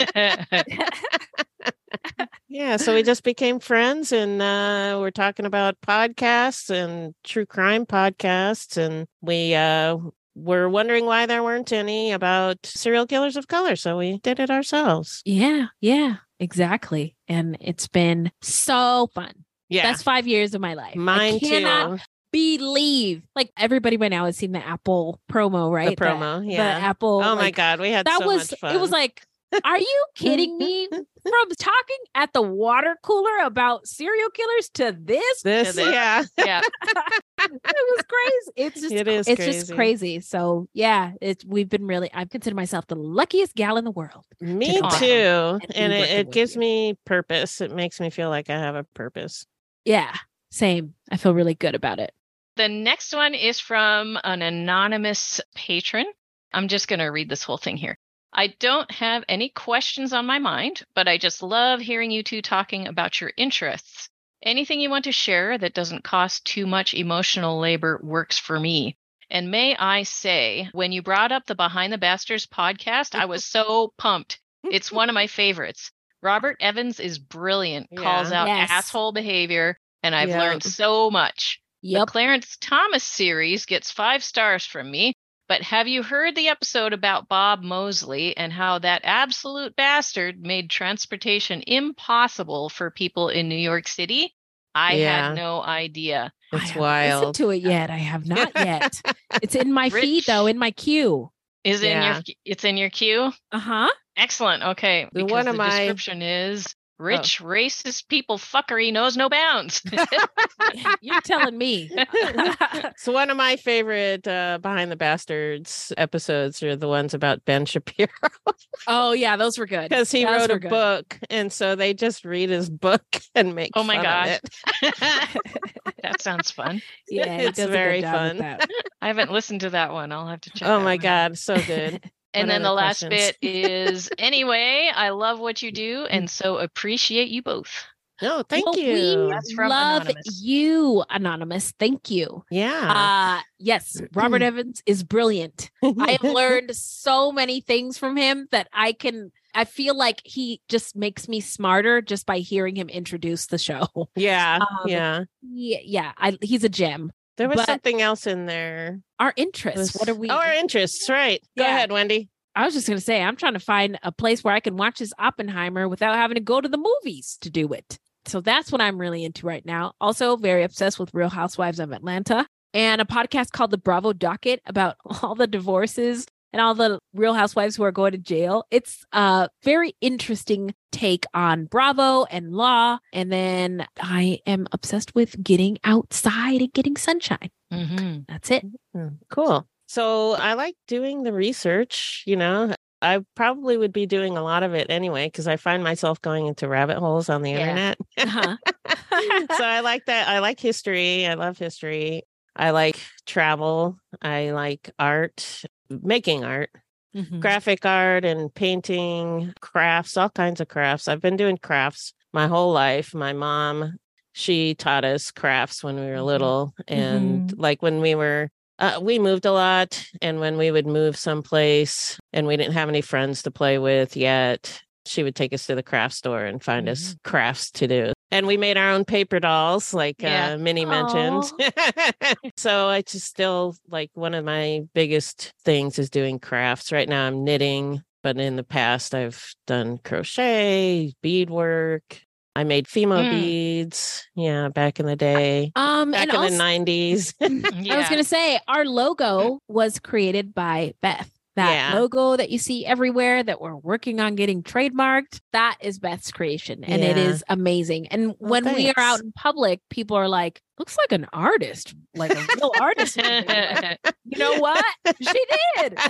Yeah, so we just became friends, and we're talking about podcasts and true crime podcasts, and we were wondering why there weren't any about serial killers of color, so we did it ourselves. Yeah, exactly. And it's been so fun. Yeah. Best 5 years of my life. Mine I cannot too. believe, like, everybody by now has seen the Apple promo, right? The promo, yeah. The Apple. Oh my God, we had that so was, much fun. It was like, are you kidding me? From talking at the water cooler about serial killers to this? Yeah. Yeah. It was crazy. It's just crazy. So yeah, I've considered myself the luckiest gal in the world. Me too. And it gives me purpose. It makes me feel like I have a purpose. Yeah, same. I feel really good about it. The next one is from an anonymous patron. I'm just going to read this whole thing here. I don't have any questions on my mind, but I just love hearing you two talking about your interests. Anything you want to share that doesn't cost too much emotional labor works for me. And may I say, when you brought up the Behind the Bastards podcast, I was so pumped. It's one of my favorites. Robert Evans is brilliant, calls out asshole behavior, and I've learned so much. The Clarence Thomas series gets 5 stars from me. But have you heard the episode about Bob Mosley and how that absolute bastard made transportation impossible for people in New York City? I had no idea. It's wild. I haven't listened to it yet. I have not yet. It's in my feed, though, in my queue. It's in your queue? Uh-huh. Excellent. Okay. Because the description is rich, racist people fuckery knows no bounds. You're telling me. So one of my favorite Behind the Bastards episodes are the ones about Ben Shapiro. Oh, yeah, those were good. Because he wrote a book, and so they just read his book and make fun of it. That sounds fun. Yeah, it's very fun. I haven't listened to that one. I'll have to check Oh my God, so good. And then the last bit is, anyway, I love what you do and so appreciate you both. No, thank you. We That's from love Anonymous. you, Anonymous. Thank you. Yeah. Yes, Robert Evans is brilliant. I have learned so many things from him that I feel like he just makes me smarter just by hearing him introduce the show. Yeah. He's a gem. There was something else in there. Our interests. What are we? Oh, our interests, right. Go ahead, Wendy. I was just going to say, I'm trying to find a place where I can watch this Oppenheimer without having to go to the movies to do it. So that's what I'm really into right now. Also very obsessed with Real Housewives of Atlanta and a podcast called The Bravo Docket about all the divorces and all the Real Housewives who are going to jail. It's a very interesting take on Bravo and law. And then I am obsessed with getting outside and getting sunshine. Mm-hmm. That's it. Cool. So I like doing the research, I probably would be doing a lot of it anyway, because I find myself going into rabbit holes on the internet. Uh-huh. So I like that. I like history. I love history. I like travel. I like art, making art, graphic art and painting, crafts, all kinds of crafts. I've been doing crafts my whole life. My mom, she taught us crafts when we were little. And like when we were we moved a lot, and when we would move someplace and we didn't have any friends to play with yet, she would take us to the craft store and find us crafts to do. And we made our own paper dolls, like Minnie mentioned. So I just still, like, one of my biggest things is doing crafts. Right now I'm knitting, but in the past I've done crochet, beadwork. I made Fimo beads, back in the day, back in the 90s. I was going to say, our logo was created by Beth. That logo that you see everywhere that we're working on getting trademarked, that is Beth's creation. And it is amazing. And when we are out in public, people are like, looks like an artist, like a real artist. Like, you know what? She did.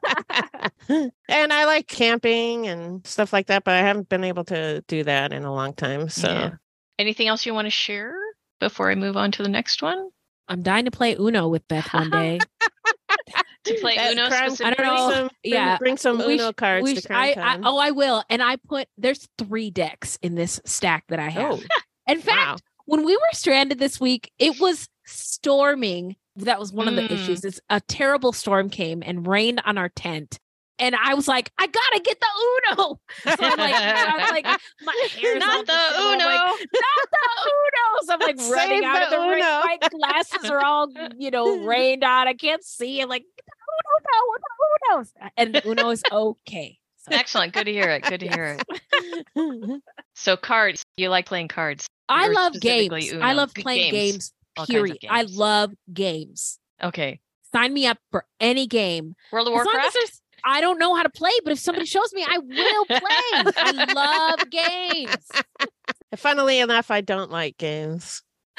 And I like camping and stuff like that, but I haven't been able to do that in a long time. So anything else you want to share before I move on to the next one? I'm dying to play Uno with Beth one day. To play Uno specifically? I don't know. Bring some Uno cards to CrimeCon. I will. And there's 3 decks in this stack that I have. In fact, when we were stranded this week, it was storming. That was one of the issues. It's a terrible storm came and rained on our tent. And I was like, I gotta get the Uno. So I'm like, my hair's not the Uno. Not the Uno. So I'm like running Save out of the rain. Uno. My glasses are all, rained on. I can't see. I'm like, the Uno. And the Uno is okay. So. Excellent. Good to hear it. Good to hear it. So cards. You like playing cards? I Or love specifically games. Uno? I love Good playing games. All kinds of Period. games. I love games. Okay. Sign me up for any game. World of As long as Warcraft? there's- I don't know how to play, but if somebody shows me, I will play. I love games. Funnily enough, I don't like games.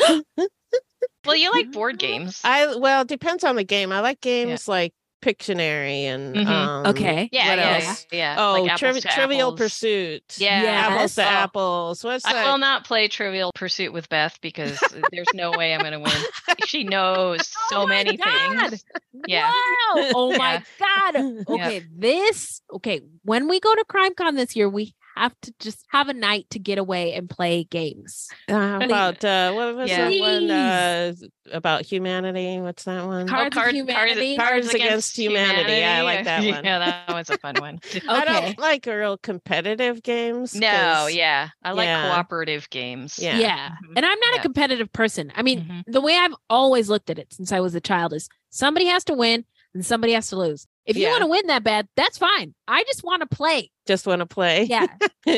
Well, you like board games. It depends on the game. I like games like Pictionary and Okay. Yeah, what yeah, else? yeah. Oh, Like Apples to Trivial Apples. Pursuit. Yeah. Apples to Oh. Apples. What's that? I will not play Trivial Pursuit with Beth because there's no way I'm going to win. She knows so many things. Yeah. Wow. Oh my God. Okay. When we go to CrimeCon this year, we have to just have a night to get away and play games. About what was that one about humanity? What's that one? Cards of Humanity. Cards Against Humanity. Yeah, I like that one. Yeah, that was a fun one. I don't like real competitive games. No, yeah. I like Yeah. cooperative games. Yeah. And I'm not a competitive person. I mean, the way I've always looked at it since I was a child is somebody has to win and somebody has to lose. If you want to win that bad, that's fine. I just want to play. Just want to play. Yeah.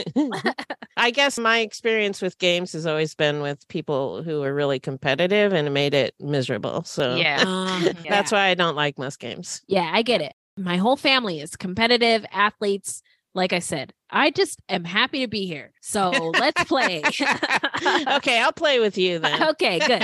I guess my experience with games has always been with people who are really competitive and made it miserable. So that's why I don't like most games. Yeah, I get it. My whole family is competitive athletes. Like I said, I just am happy to be here. So let's play. Okay, I'll play with you then. Okay, good.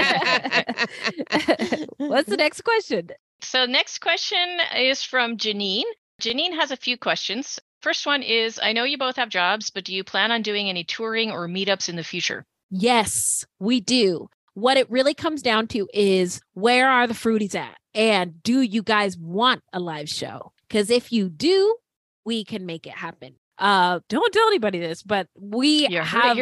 What's the next question? So next question is from Janine. Janine has a few questions. First one is, I know you both have jobs, but do you plan on doing any touring or meetups in the future? Yes, we do. What it really comes down to is where are the Fruities at? And do you guys want a live show? Because if you do, we can make it happen. Don't tell anybody this, but we've had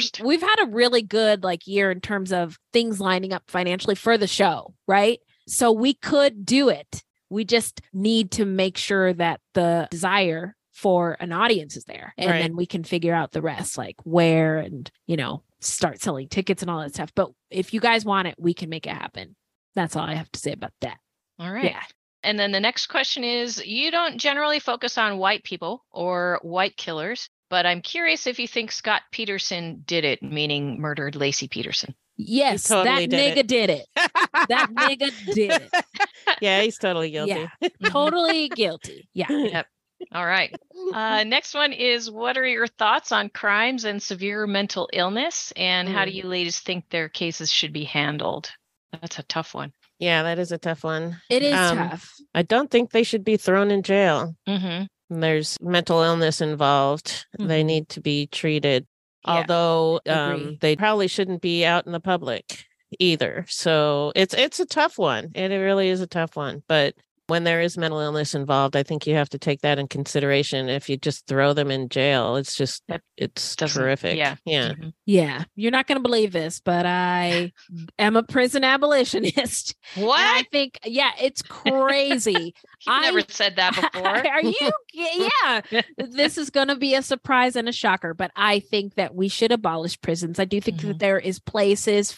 a really good year in terms of things lining up financially for the show, right? So we could do it. We just need to make sure that the desire for an audience is there. And then we can figure out the rest, like where and, start selling tickets and all that stuff. But if you guys want it, we can make it happen. That's all I have to say about that. All right. Yeah. And then the next question is, you don't generally focus on white people or white killers, but I'm curious if you think Scott Peterson did it, meaning murdered Lacey Peterson. Yes, totally that nigga did it. That nigga did it. Yeah, he's totally guilty. Yeah, totally guilty. Yeah. Yep. All right. Next one is, what are your thoughts on crimes and severe mental illness? And how do you ladies think their cases should be handled? That's a tough one. Yeah, that is a tough one. It is tough. I don't think they should be thrown in jail. Mm-hmm. There's mental illness involved. Mm-hmm. They need to be treated. Yeah. Although they probably shouldn't be out in the public either. So it's a tough one. It really is a tough one. But when there is mental illness involved, I think you have to take that in consideration. If you just throw them in jail, it's just, it's terrific. Yeah. Yeah. Mm-hmm. Yeah. You're not going to believe this, but I am a prison abolitionist. What? And I think, it's crazy. I never said that before. Are you? Yeah. This is going to be a surprise and a shocker, but I think that we should abolish prisons. I do think that there is places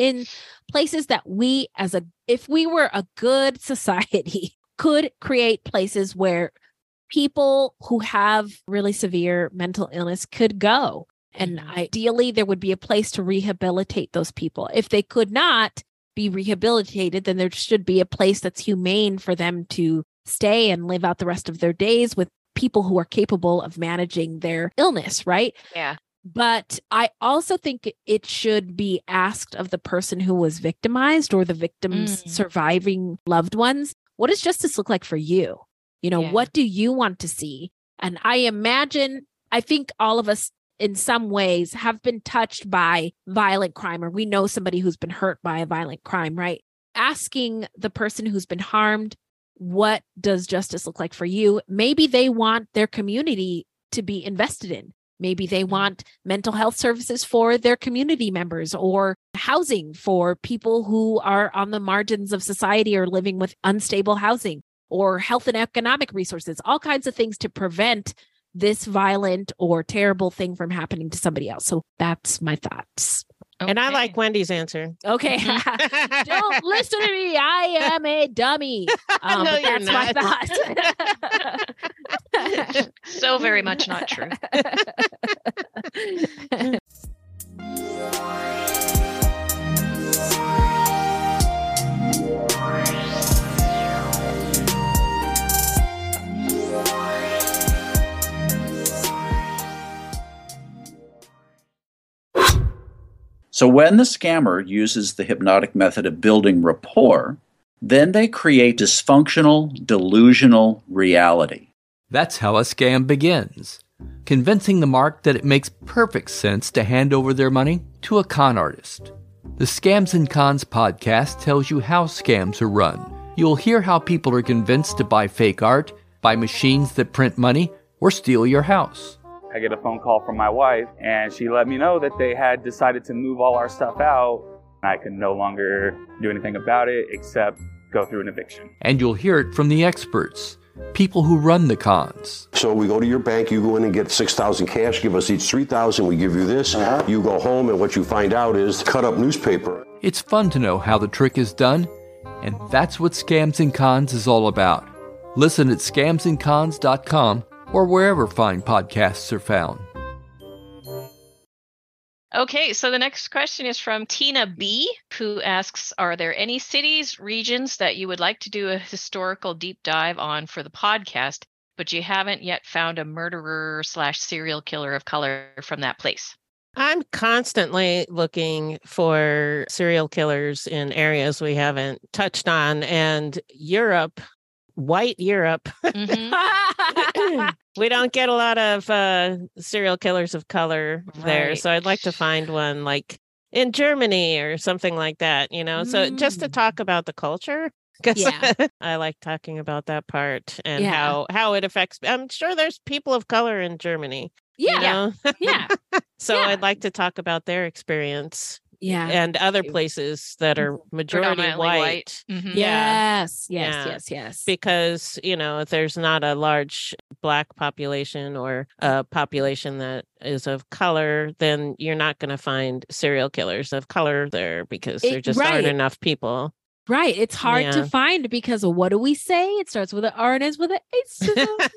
that we if we were a good society, could create places where people who have really severe mental illness could go. And ideally, there would be a place to rehabilitate those people. If they could not be rehabilitated, then there should be a place that's humane for them to stay and live out the rest of their days with people who are capable of managing their illness, right? Yeah. But I also think it should be asked of the person who was victimized or the victim's surviving loved ones, what does justice look like for you? What do you want to see? And I think all of us in some ways have been touched by violent crime, or we know somebody who's been hurt by a violent crime, right? Asking the person who's been harmed, what does justice look like for you? Maybe they want their community to be invested in. Maybe they want mental health services for their community members, or housing for people who are on the margins of society or living with unstable housing, or health and economic resources, all kinds of things to prevent this violent or terrible thing from happening to somebody else. So that's my thoughts. Okay. And I like Wendy's answer. Okay. Don't listen to me. I am a dummy. No, but you're that's not. my thought. So very much not true. So when the scammer uses the hypnotic method of building rapport, then they create dysfunctional, delusional reality. That's how a scam begins, convincing the mark that it makes perfect sense to hand over their money to a con artist. The Scams and Cons podcast tells you how scams are run. You'll hear how people are convinced to buy fake art, buy machines that print money, or steal your house. I get a phone call from my wife, and she let me know that they had decided to move all our stuff out. I could no longer do anything about it except go through an eviction. And you'll hear it from the experts, people who run the cons. So we go to your bank, you go in and get $6,000 cash, give us each $3,000, we give you this. You go home, and what you find out is cut up newspaper. It's fun to know how the trick is done, and that's what Scams and Cons is all about. Listen at scamsandcons.com or wherever fine podcasts are found. Okay, so the next question is from Tina B, who asks, are there any cities, regions that you would like to do a historical deep dive on for the podcast, but you haven't yet found a murderer/serial killer of color from that place? I'm constantly looking for serial killers in areas we haven't touched on, and Europe, white Europe. We don't get a lot of serial killers of color there. So I'd like to find one like in Germany or something like that, you know? So just to talk about the culture, because I like talking about that part and how it affects. I'm sure there's people of color in Germany. Yeah. You know? So I'd like to talk about their experience. Yeah. And other places that are majority white. Mm-hmm. Yes. Because, you know, if there's not a large Black population or a population that is of color, then you're not going to find serial killers of color there because there just aren't enough people. Right. It's hard to find because what do we say? It starts with an R and ends with an H.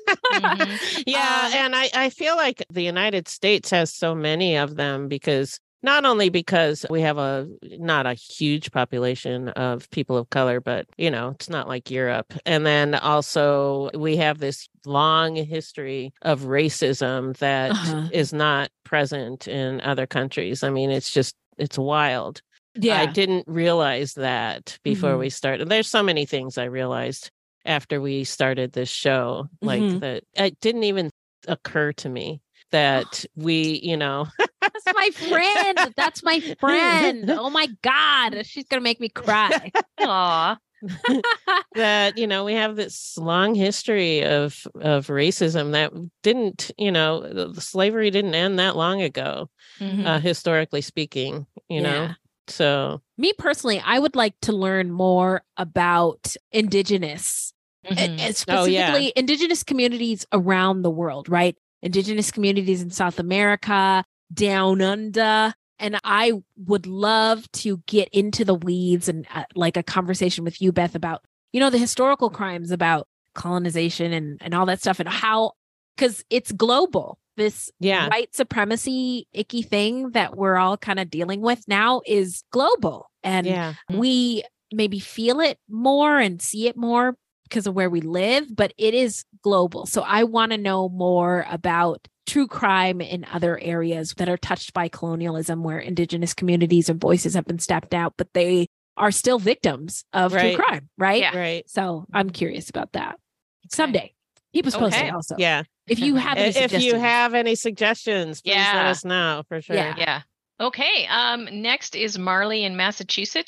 Yeah. And I feel like the United States has so many of them because not only because we have not a huge population of people of color, but, you know, it's not like Europe. And then also we have this long history of racism that is not present in other countries. I mean, it's wild. Yeah. I didn't realize that before we started. There's so many things I realized after we started this show, like that it didn't even occur to me that we, you know... That's my friend. That's my friend. Oh my God. She's going to make me cry. Aw. That, you know, we have this long history of racism that didn't, you know, the slavery didn't end that long ago, historically speaking, you know. So me personally, I would like to learn more about indigenous, specifically indigenous communities around the world, right? Indigenous communities in South America, down under. And I would love to get into the weeds and like a conversation with you, Beth, about, you know, the historical crimes about colonization and all that stuff and how, because it's global. This white supremacy icky thing that we're all kind of dealing with now is global. And we maybe feel it more and see it more because of where we live, but it is global. So I want to know more about true crime in other areas that are touched by colonialism, where indigenous communities and voices have been stepped out, but they are still victims of true crime, right? Yeah. Right. So I'm curious about that. Someday. Keep us posted also. Yeah. If you have any suggestions. If you have any suggestions, please let us know for sure. Yeah. Okay. Next is Marley in Massachusetts.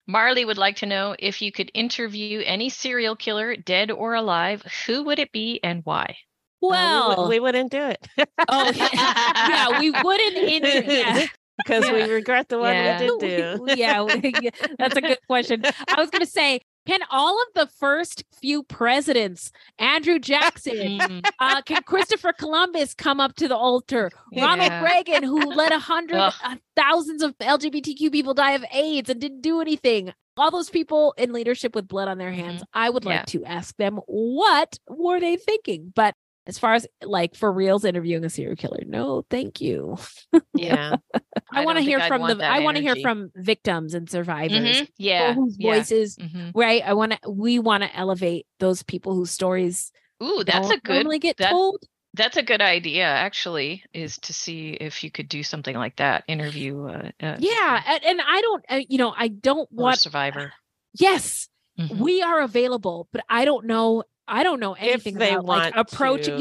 Marley would like to know if you could interview any serial killer, dead or alive, who would it be and why? Well, we wouldn't do it. Oh, yeah, we wouldn't interview. Because we regret the one we did do. Yeah, that's a good question. I was going to say, can all of the first few presidents, Andrew Jackson, can Christopher Columbus come up to the altar? Ronald Reagan, who let thousands of LGBTQ people die of AIDS and didn't do anything. All those people in leadership with blood on their hands, I would like to ask them, what were they thinking? But as far as like for reals interviewing a serial killer, no, thank you. Yeah. I want to hear from I want to hear from victims and survivors. Yeah. Whose voices, right? We want to elevate those people whose stories normally get told. That's a good idea, actually, is to see if you could do something like that. Interview. And I don't want survivor. Yes, we are available, but I don't know anything if they about want approaching.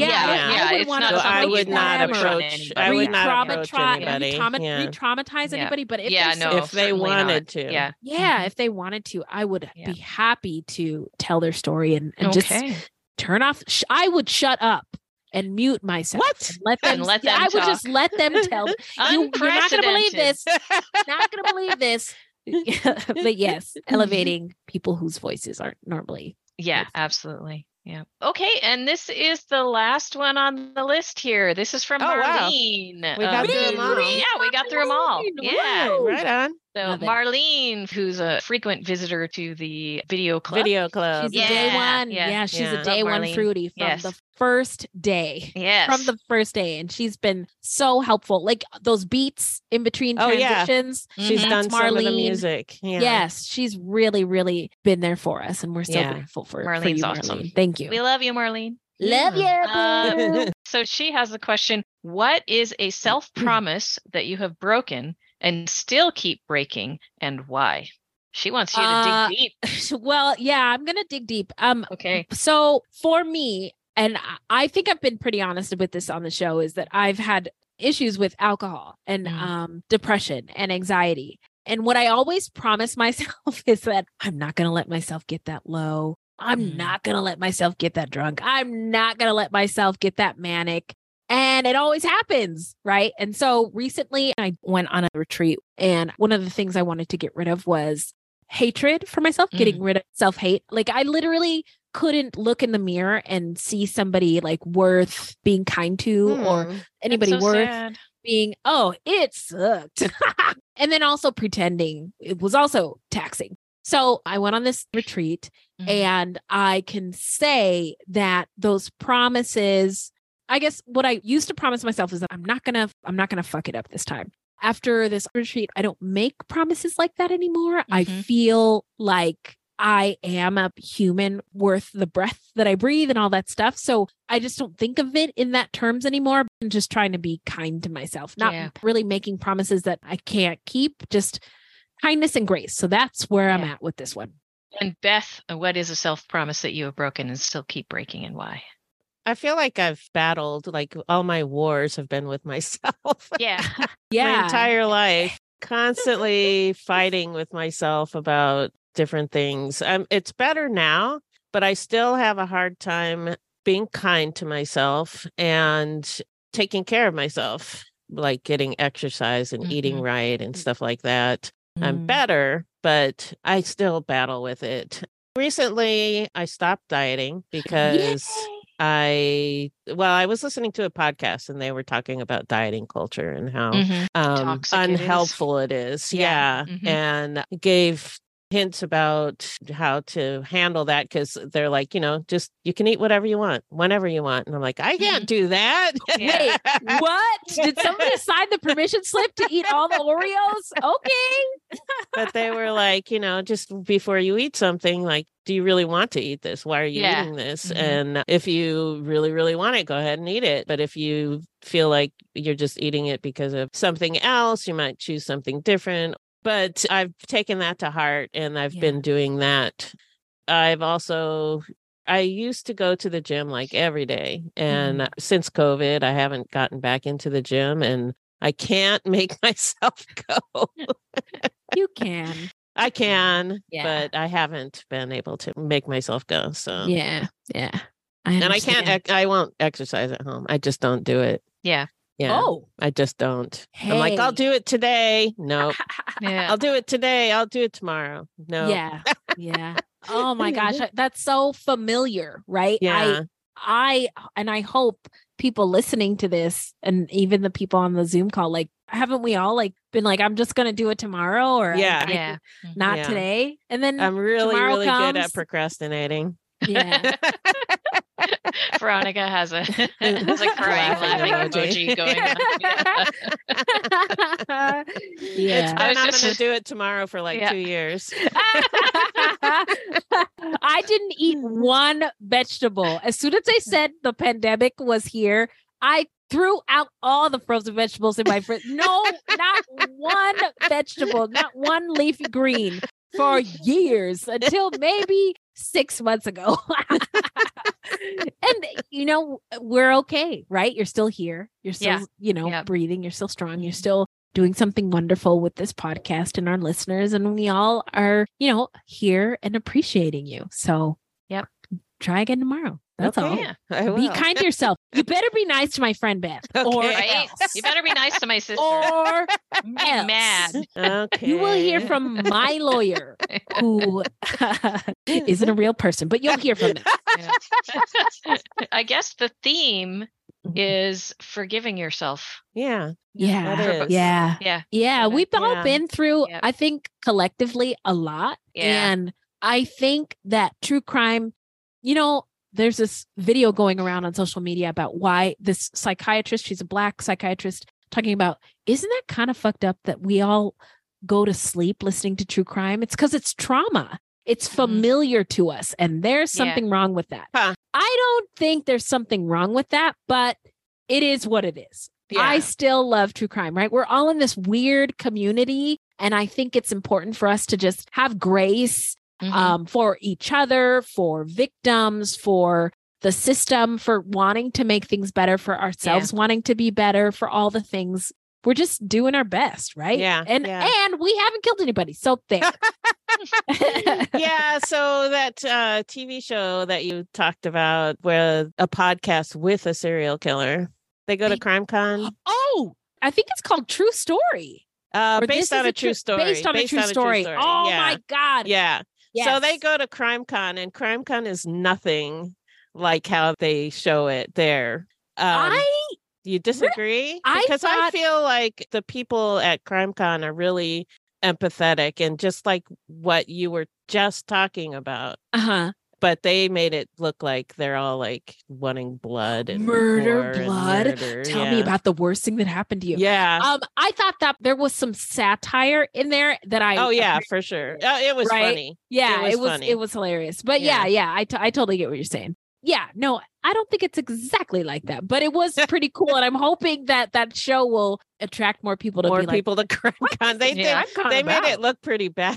I would not approach anybody. Re-traumatize anybody. But if they wanted to, if they wanted to, I would be happy to tell their story and just turn off. I would shut up and mute myself. What? And let them. I would just let them tell. You're not going to believe this. Not going to believe this. But yes, elevating people whose voices aren't normally. Yeah, absolutely. Yeah. Okay. And this is the last one on the list here. This is from Marlene. Wow. We got through them all. Yeah, we got through them all. Yeah. Right on. So Marlene, who's a frequent visitor to the video club. Video club. She's a day one. Yeah, she's a day one fruity from the first day. Yes. From the first day. And she's been so helpful. Like those beats in between transitions. She's done some of the music. Yeah. Yes. She's really, really been there for us. And we're so grateful for Marlene's you, awesome. Marlene. Thank you. We love you, Marlene. Love you. So she has a question. What is a self-promise that you have broken and still keep breaking, and why? She wants you to dig deep. Well, yeah, I'm going to dig deep. Okay. So for me, and I think I've been pretty honest with this on the show, is that I've had issues with alcohol and depression and anxiety. And what I always promise myself is that I'm not going to let myself get that low. I'm not going to let myself get that drunk. I'm not going to let myself get that manic. And it always happens, right? And so recently I went on a retreat, and one of the things I wanted to get rid of was hatred for myself, getting rid of self-hate. Like I literally couldn't look in the mirror and see somebody like worth being kind to or anybody worth being, it sucked. And then also pretending it was also taxing. So I went on this retreat and I can say that those promises, I guess what I used to promise myself is that I'm not gonna fuck it up this time. After this retreat, I don't make promises like that anymore. I feel like I am a human worth the breath that I breathe and all that stuff. So I just don't think of it in that terms anymore. I'm just trying to be kind to myself, not really making promises that I can't keep, just kindness and grace. So that's where I'm at with this one. And Beth, what is a self-promise that you have broken and still keep breaking, and why? I feel like I've battled, like all my wars have been with myself. Yeah. My entire life, constantly fighting with myself about different things. It's better now, but I still have a hard time being kind to myself and taking care of myself, like getting exercise and eating right and stuff like that. I'm better, but I still battle with it. Recently, I stopped dieting because I was listening to a podcast and they were talking about dieting culture and how unhelpful it is. Yeah. And gave hints about how to handle that, because they're like, just you can eat whatever you want, whenever you want. And I'm like, I can't do that. Wait, what? Did somebody sign the permission slip to eat all the Oreos? Okay. But they were like, just before you eat something, like, do you really want to eat this? Why are you eating this? And if you really, really want it, go ahead and eat it. But if you feel like you're just eating it because of something else, you might choose something different. But I've taken that to heart and I've been doing that. I used to go to the gym like every day. And since COVID, I haven't gotten back into the gym and I can't make myself go. You can. I can, Yeah. but I haven't been able to make myself go. So Yeah. And I can't. I won't exercise at home. I just don't do it. Yeah. Yeah. Oh. I just don't. I'm like, I'll do it today. No. Yeah. I'll do it today. I'll do it tomorrow. No. Yeah. Oh my gosh, that's so familiar, right? Yeah. I hope people listening to this and even the people on the Zoom call, like, haven't we all like been like, I'm just gonna do it tomorrow or not Yeah. today? And then I'm really good comes. at procrastinating. Yeah. Veronica has a crying laughing emoji going on. Yeah. I'm going to do it tomorrow for like 2 years. I didn't eat one vegetable. As soon as they said the pandemic was here, I threw out all the frozen vegetables in my fridge. No, not one vegetable, not one leafy green for years until maybe 6 months ago. And, we're okay, right? You're still here. You're still, breathing. You're still strong. You're still doing something wonderful with this podcast and our listeners. And we all are, here and appreciating you. So try again tomorrow. That's all. Yeah, be kind to yourself. You better be nice to my friend Beth. Or right? else. You better be nice to my sister. Or be mad. Okay. You will hear from my lawyer, who isn't a real person, but you'll hear from them. I guess the theme is forgiving yourself. Yeah. Yeah. We've all been through, I think, collectively a lot. Yeah. And I think that true crime, there's this video going around on social media about why this psychiatrist, she's a Black psychiatrist, talking about, isn't that kind of fucked up that we all go to sleep listening to true crime? It's because it's trauma. It's familiar to us. And there's something wrong with that. Huh. I don't think there's something wrong with that, but it is what it is. Yeah. I still love true crime, right? We're all in this weird community. And I think it's important for us to just have grace for each other, for victims, for the system, for wanting to make things better, for ourselves wanting to be better, for all the things. We're just doing our best, right? Yeah. And we haven't killed anybody. So there. Yeah. So that TV show that you talked about, where a podcast with a serial killer, they go to CrimeCon. Oh, I think it's called True Story. Based on a true story. Based on a true story. Oh my God. Yeah. Yes. So they go to CrimeCon, and CrimeCon is nothing like how they show it there. You disagree? Because I feel like the people at CrimeCon are really empathetic and just like what you were just talking about. But they made it look like they're all like wanting blood and murder. Tell me Yeah. about the worst thing that happened to you. Yeah. I thought that there was some satire in there that I. Oh yeah, for sure. It was funny. Yeah, it was funny. it was hilarious. But yeah, I totally get what you're saying. Yeah, no, I don't think it's exactly like that, but it was pretty cool, and I'm hoping that show will attract more people to More be like, people to CrimeCon. They made it look pretty bad.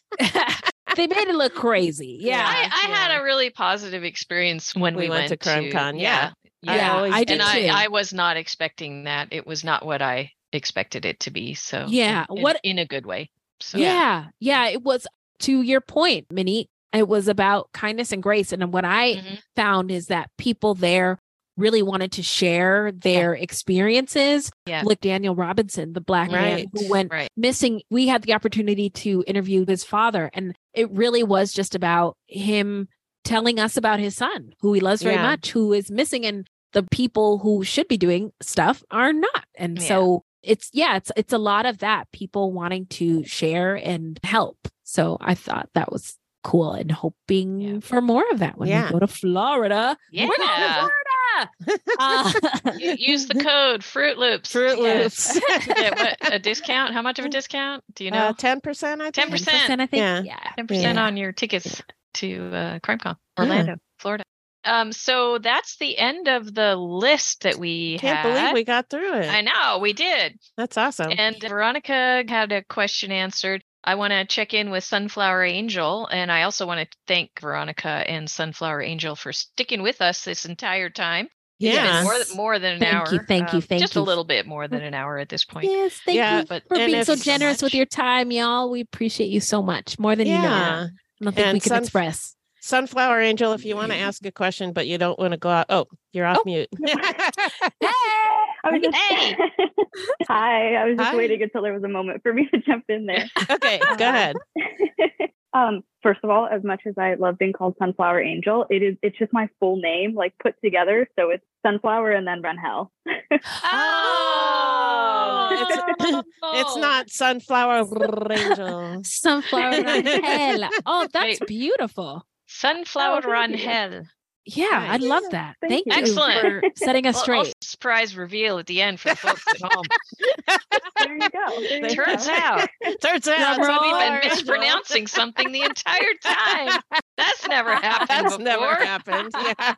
They made it look crazy. Yeah, I had a really positive experience when we went to CrimeCon. Yeah, I did and too. I was not expecting that. It was not what I expected it to be. So in a good way. So Yeah, it was, to your point, Minnie. It was about kindness and grace. And what I found is that people there really wanted to share their experiences. Yeah. Like Daniel Robinson, the Black man who went missing. We had the opportunity to interview his father, and it really was just about him telling us about his son, who he loves very much, who is missing, and the people who should be doing stuff are not. And so it's a lot of that, people wanting to share and help. So I thought that was cool, and hoping for more of that when we go to Florida. Yeah. We're going to Florida. Use the code Fruit Loops. Fruit Loops. What, a discount? How much of a discount? Do you know? 10%, I think. 10%, I think. Yeah. 10% on your tickets to CrimeCon, Orlando, Florida. So that's the end of the list that we Can't believe we got through it. I know, we did. That's awesome. And Veronica had a question answered. I want to check in with Sunflower Angel, and I also want to thank Veronica and Sunflower Angel for sticking with us this entire time. Yeah. More than an Thank hour. you, thank you, thank just you. a little bit more than an hour at this point. Yes, thank you but for being so if- generous with your time, y'all. We appreciate you so much, more than you know. Yeah. I don't think And we can express. Sunflower Angel, if you want to ask a question, but you don't want to go out. Oh, you're off mute. I was just, Hi, I was just Hi. waiting until there was a moment for me to jump in there. Okay, go ahead. First of all, as much as I love being called Sunflower Angel, it's just my full name, like put together. So it's Sunflower and then Runhell. It's not Sunflower Angel. Sunflower Rangel. Oh, that's beautiful. Sunflower Rangel. Yeah, I love that. Thank you Excellent. for setting us Well, straight. also surprise reveal at the end for the folks at home. There you go. Turns out we've been mispronouncing something the entire time. That's never happened before. Never happened.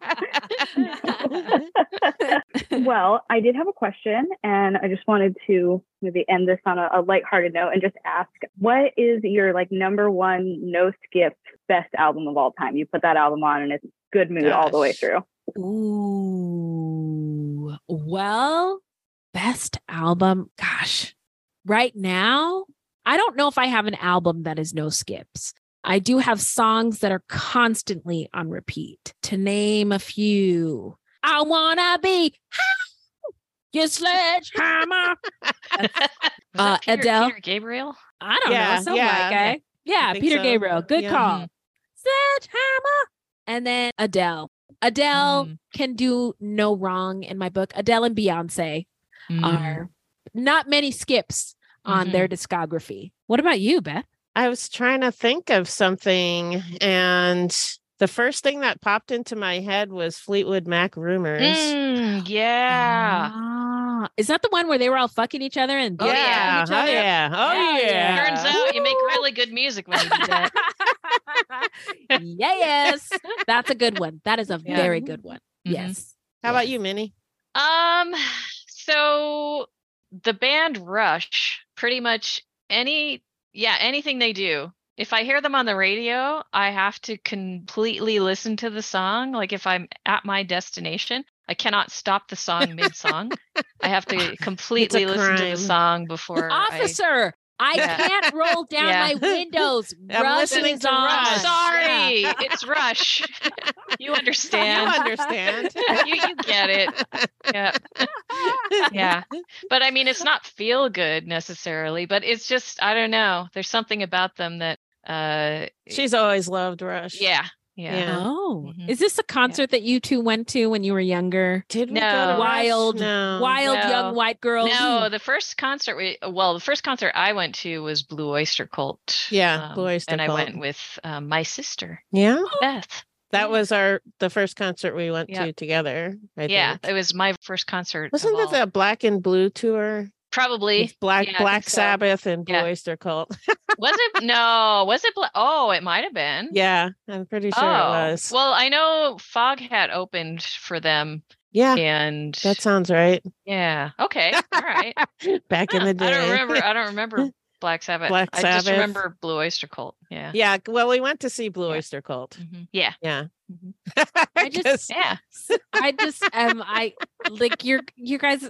Yeah. Well, I did have a question, and I just wanted to maybe end this on a lighthearted note and just ask, what is your number one no skip best album of all time? You put that album on and it's good mood all the way through. Ooh, well, best album. Gosh, right now, I don't know if I have an album that is no skips. I do have songs that are constantly on repeat. To name a few, I wanna be your sledgehammer. Adele. Peter Gabriel? I don't know. Something like yeah, Peter so. Gabriel. Good Yeah. call. Sledgehammer. And then Adele. Adele can do no wrong in my book. Adele and Beyonce are not many skips on their discography. What about you, Beth? I was trying to think of something, and the first thing that popped into my head was Fleetwood Mac Rumors. Yeah. Is that the one where they were all fucking each other and Oh, yeah. each other? Turns out you make really good music when you do that. Yes. That's a good one. That is a very good one. Yes. How about you, Minnie? So the band Rush, pretty much anything they do. If I hear them on the radio, I have to completely listen to the song. Like if I'm at my destination, I cannot stop the song mid-song. I have to completely listen to the song before Officer, I can't roll down my windows. I'm Rush listening is to on. Rush. Sorry, it's Rush. You understand. You understand. you get it. Yeah. Yeah. But I mean, it's not feel good necessarily, but it's just, I don't know. There's something about them that she's always loved Rush. Yeah. Yeah. Oh, is this a concert that you two went to when you were younger? Did we go to Rush? wild No. young white girls? No, the first concert I went to was Blue Oyster Cult. Yeah, Blue Oyster and Cult. I went with my sister. Yeah. Beth. That was the first concert we went to together. I think. It was my first concert. Wasn't that the Black and Blue tour? Probably. With Black Sabbath and Blue Oyster Cult. Was it? No. Was it? Oh, it might have been. Yeah, I'm pretty sure it was. Well, I know Foghat opened for them. Yeah. And that sounds right. Yeah. Okay. All right. Back in the day. I don't remember Black Sabbath. Black I just Sabbath. remember Blue Oyster Cult. Yeah. Yeah. Well, we went to see Blue Oyster Cult. Yeah. Yeah. I just, yeah. I like you guys.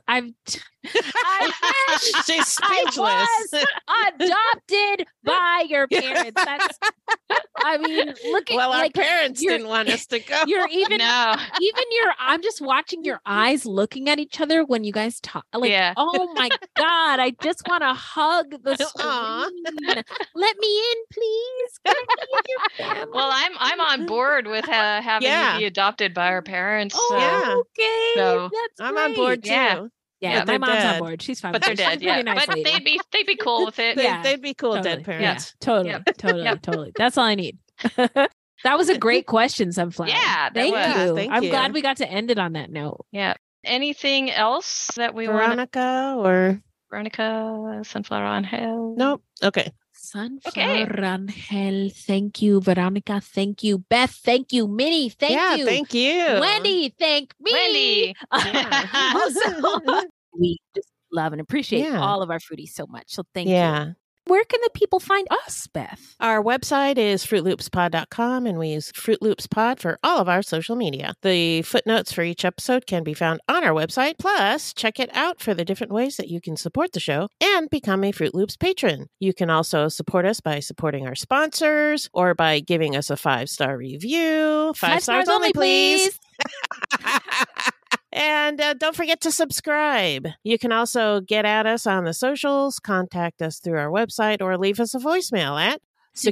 She's speechless. I was adopted by your parents. I mean, look at our parents didn't want us to go. You're I'm just watching your eyes looking at each other when you guys talk. Like, oh my God, I just want to hug the screen. Let me in, please. Can I be in your family? Well, I'm on board with having you be adopted by our parents. Oh, okay. So That's I'm on board too. Yeah, my mom's on board. She's fine. But they're dead. She's a really nice but lady. they'd be cool with it. They'd be cool Totally. dead parents. Yeah, totally. That's all I need. That was a great question, Sunflower. Yeah, thank you. Thank I'm you. glad we got to end it on that note. Yeah. Anything else that we Veronica or Veronica, Sunflower on Hell? Nope. Okay. Sunflower Angel, thank you. Veronica, thank you. Beth, thank you. Minnie, thank you. Thank you. Wendy, thank me. Wendy. Also, we just love and appreciate all of our foodies so much. So thank you. where can the people find us, Beth? Our website is fruitloopspod.com, and we use Fruit Loops Pod for all of our social media. The footnotes for each episode can be found on our website. Plus, check it out for the different ways that you can support the show and become a Fruit Loops patron. You can also support us by supporting our sponsors or by giving us a 5-star review. 5 stars only, please. And don't forget to subscribe. You can also get at us on the socials, contact us through our website, or leave us a voicemail at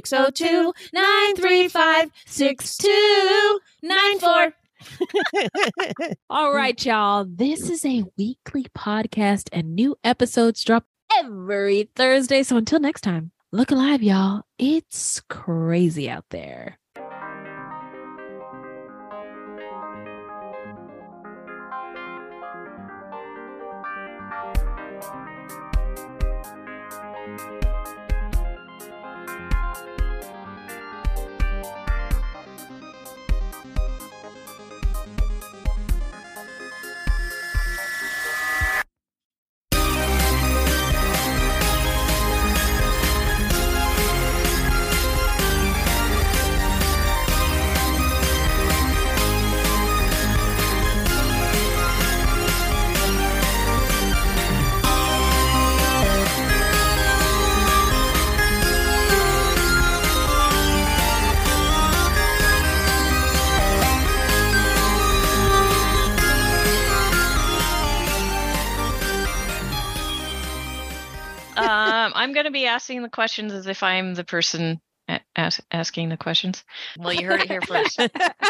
602-935-6294. All right, y'all. This is a weekly podcast, and new episodes drop every Thursday. So until next time, look alive, y'all. It's crazy out there. I'm going to be asking the questions as if I'm the person asking the questions. Well, you heard it here first.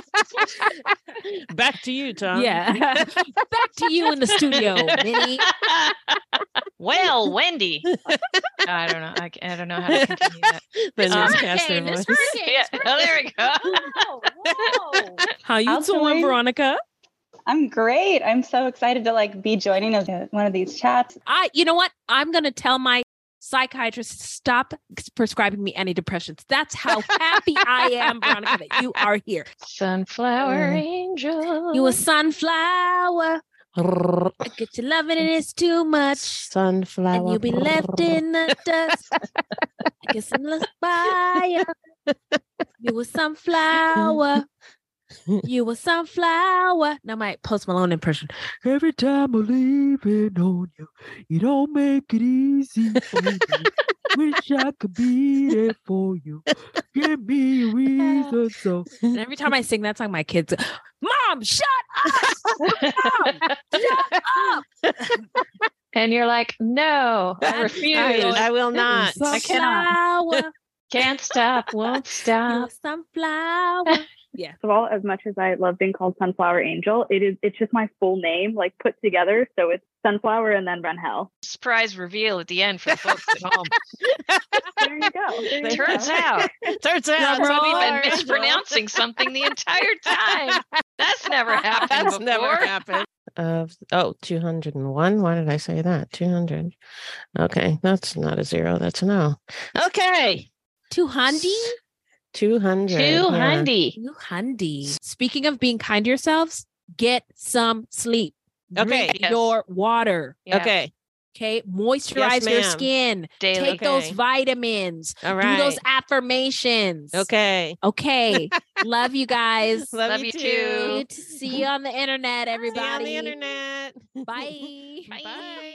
Back to you, Tom. Yeah. Back to you in the studio, Minnie. Well, Wendy. I don't know. I don't know how to continue that. The newscaster voice. Yeah. Oh, there we go. Whoa. How you doing, Veronica? I'm great. I'm so excited to be joining one of these chats. You know what? I'm going to tell my psychiatrist to stop prescribing me antidepressants. That's how happy I am, Veronica, that you are here. Sunflower angel. You a sunflower. I get you loving it, it's too much. Sunflower. And you'll be left in the dust. I guess I'm lost by you. You a sunflower. You a sunflower. Now my Post Malone impression. Every time I leave it on you, you don't make it easy for me. Wish I could be there for you. Give me a reason. So, and every time I sing that song, my kids, Mom, shut up! Mom, shut up! And you're like, no, I refuse. I will not. I cannot. Can't stop, won't stop. Sunflower. Yeah. First of all, as much as I love being called Sunflower Angel, it's just my full name, put together. So it's Sunflower and then Runhell. Surprise reveal at the end for the folks at home. There you go. Turns out we've been mispronouncing something the entire time. That's never happened before. Never happened. 201. Why did I say that? 200. Okay, that's not a 0. That's an O. Okay. 200. 200. 200. Speaking of being kind to yourselves, get some sleep. Okay. Drink your water. Yeah. Okay. Moisturize your skin. Daily. Take those vitamins. All right. Do those affirmations. Okay. Love you guys. Love you too. Good to see you on the internet, everybody. See you on the internet. Bye. Bye.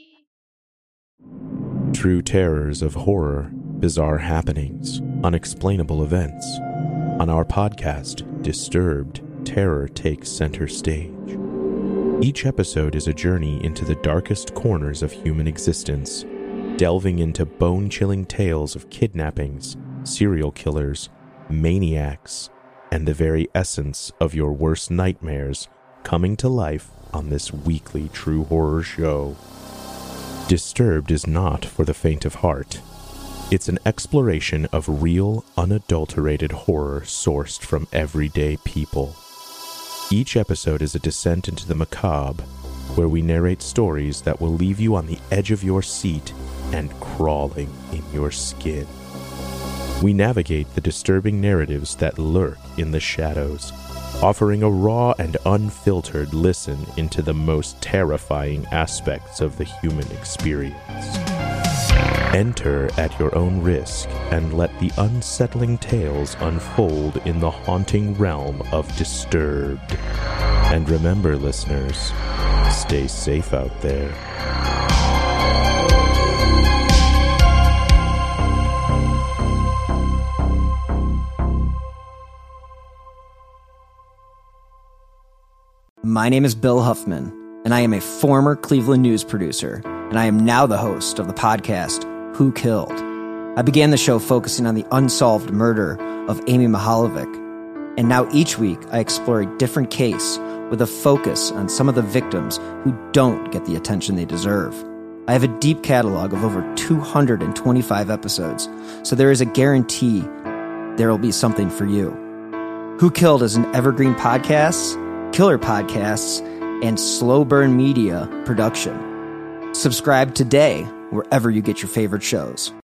True terrors of horror, bizarre happenings, unexplainable events. On our podcast, Disturbed, terror takes center stage. Each episode is a journey into the darkest corners of human existence, delving into bone-chilling tales of kidnappings, serial killers, maniacs, and the very essence of your worst nightmares coming to life on this weekly true horror show. Disturbed is not for the faint of heart. It's an exploration of real, unadulterated horror sourced from everyday people. Each episode is a descent into the macabre, where we narrate stories that will leave you on the edge of your seat and crawling in your skin. We navigate the disturbing narratives that lurk in the shadows, offering a raw and unfiltered listen into the most terrifying aspects of the human experience. Enter at your own risk and let the unsettling tales unfold in the haunting realm of Disturbed. And remember, listeners, stay safe out there. My name is Bill Huffman, and I am a former Cleveland news producer, and I am now the host of the podcast, Who Killed? I began the show focusing on the unsolved murder of Amy Mihaljevic, and now each week I explore a different case with a focus on some of the victims who don't get the attention they deserve. I have a deep catalog of over 225 episodes, so there is a guarantee there will be something for you. Who Killed is an evergreen podcast, killer podcasts, and slow burn media production. Subscribe today wherever you get your favorite shows.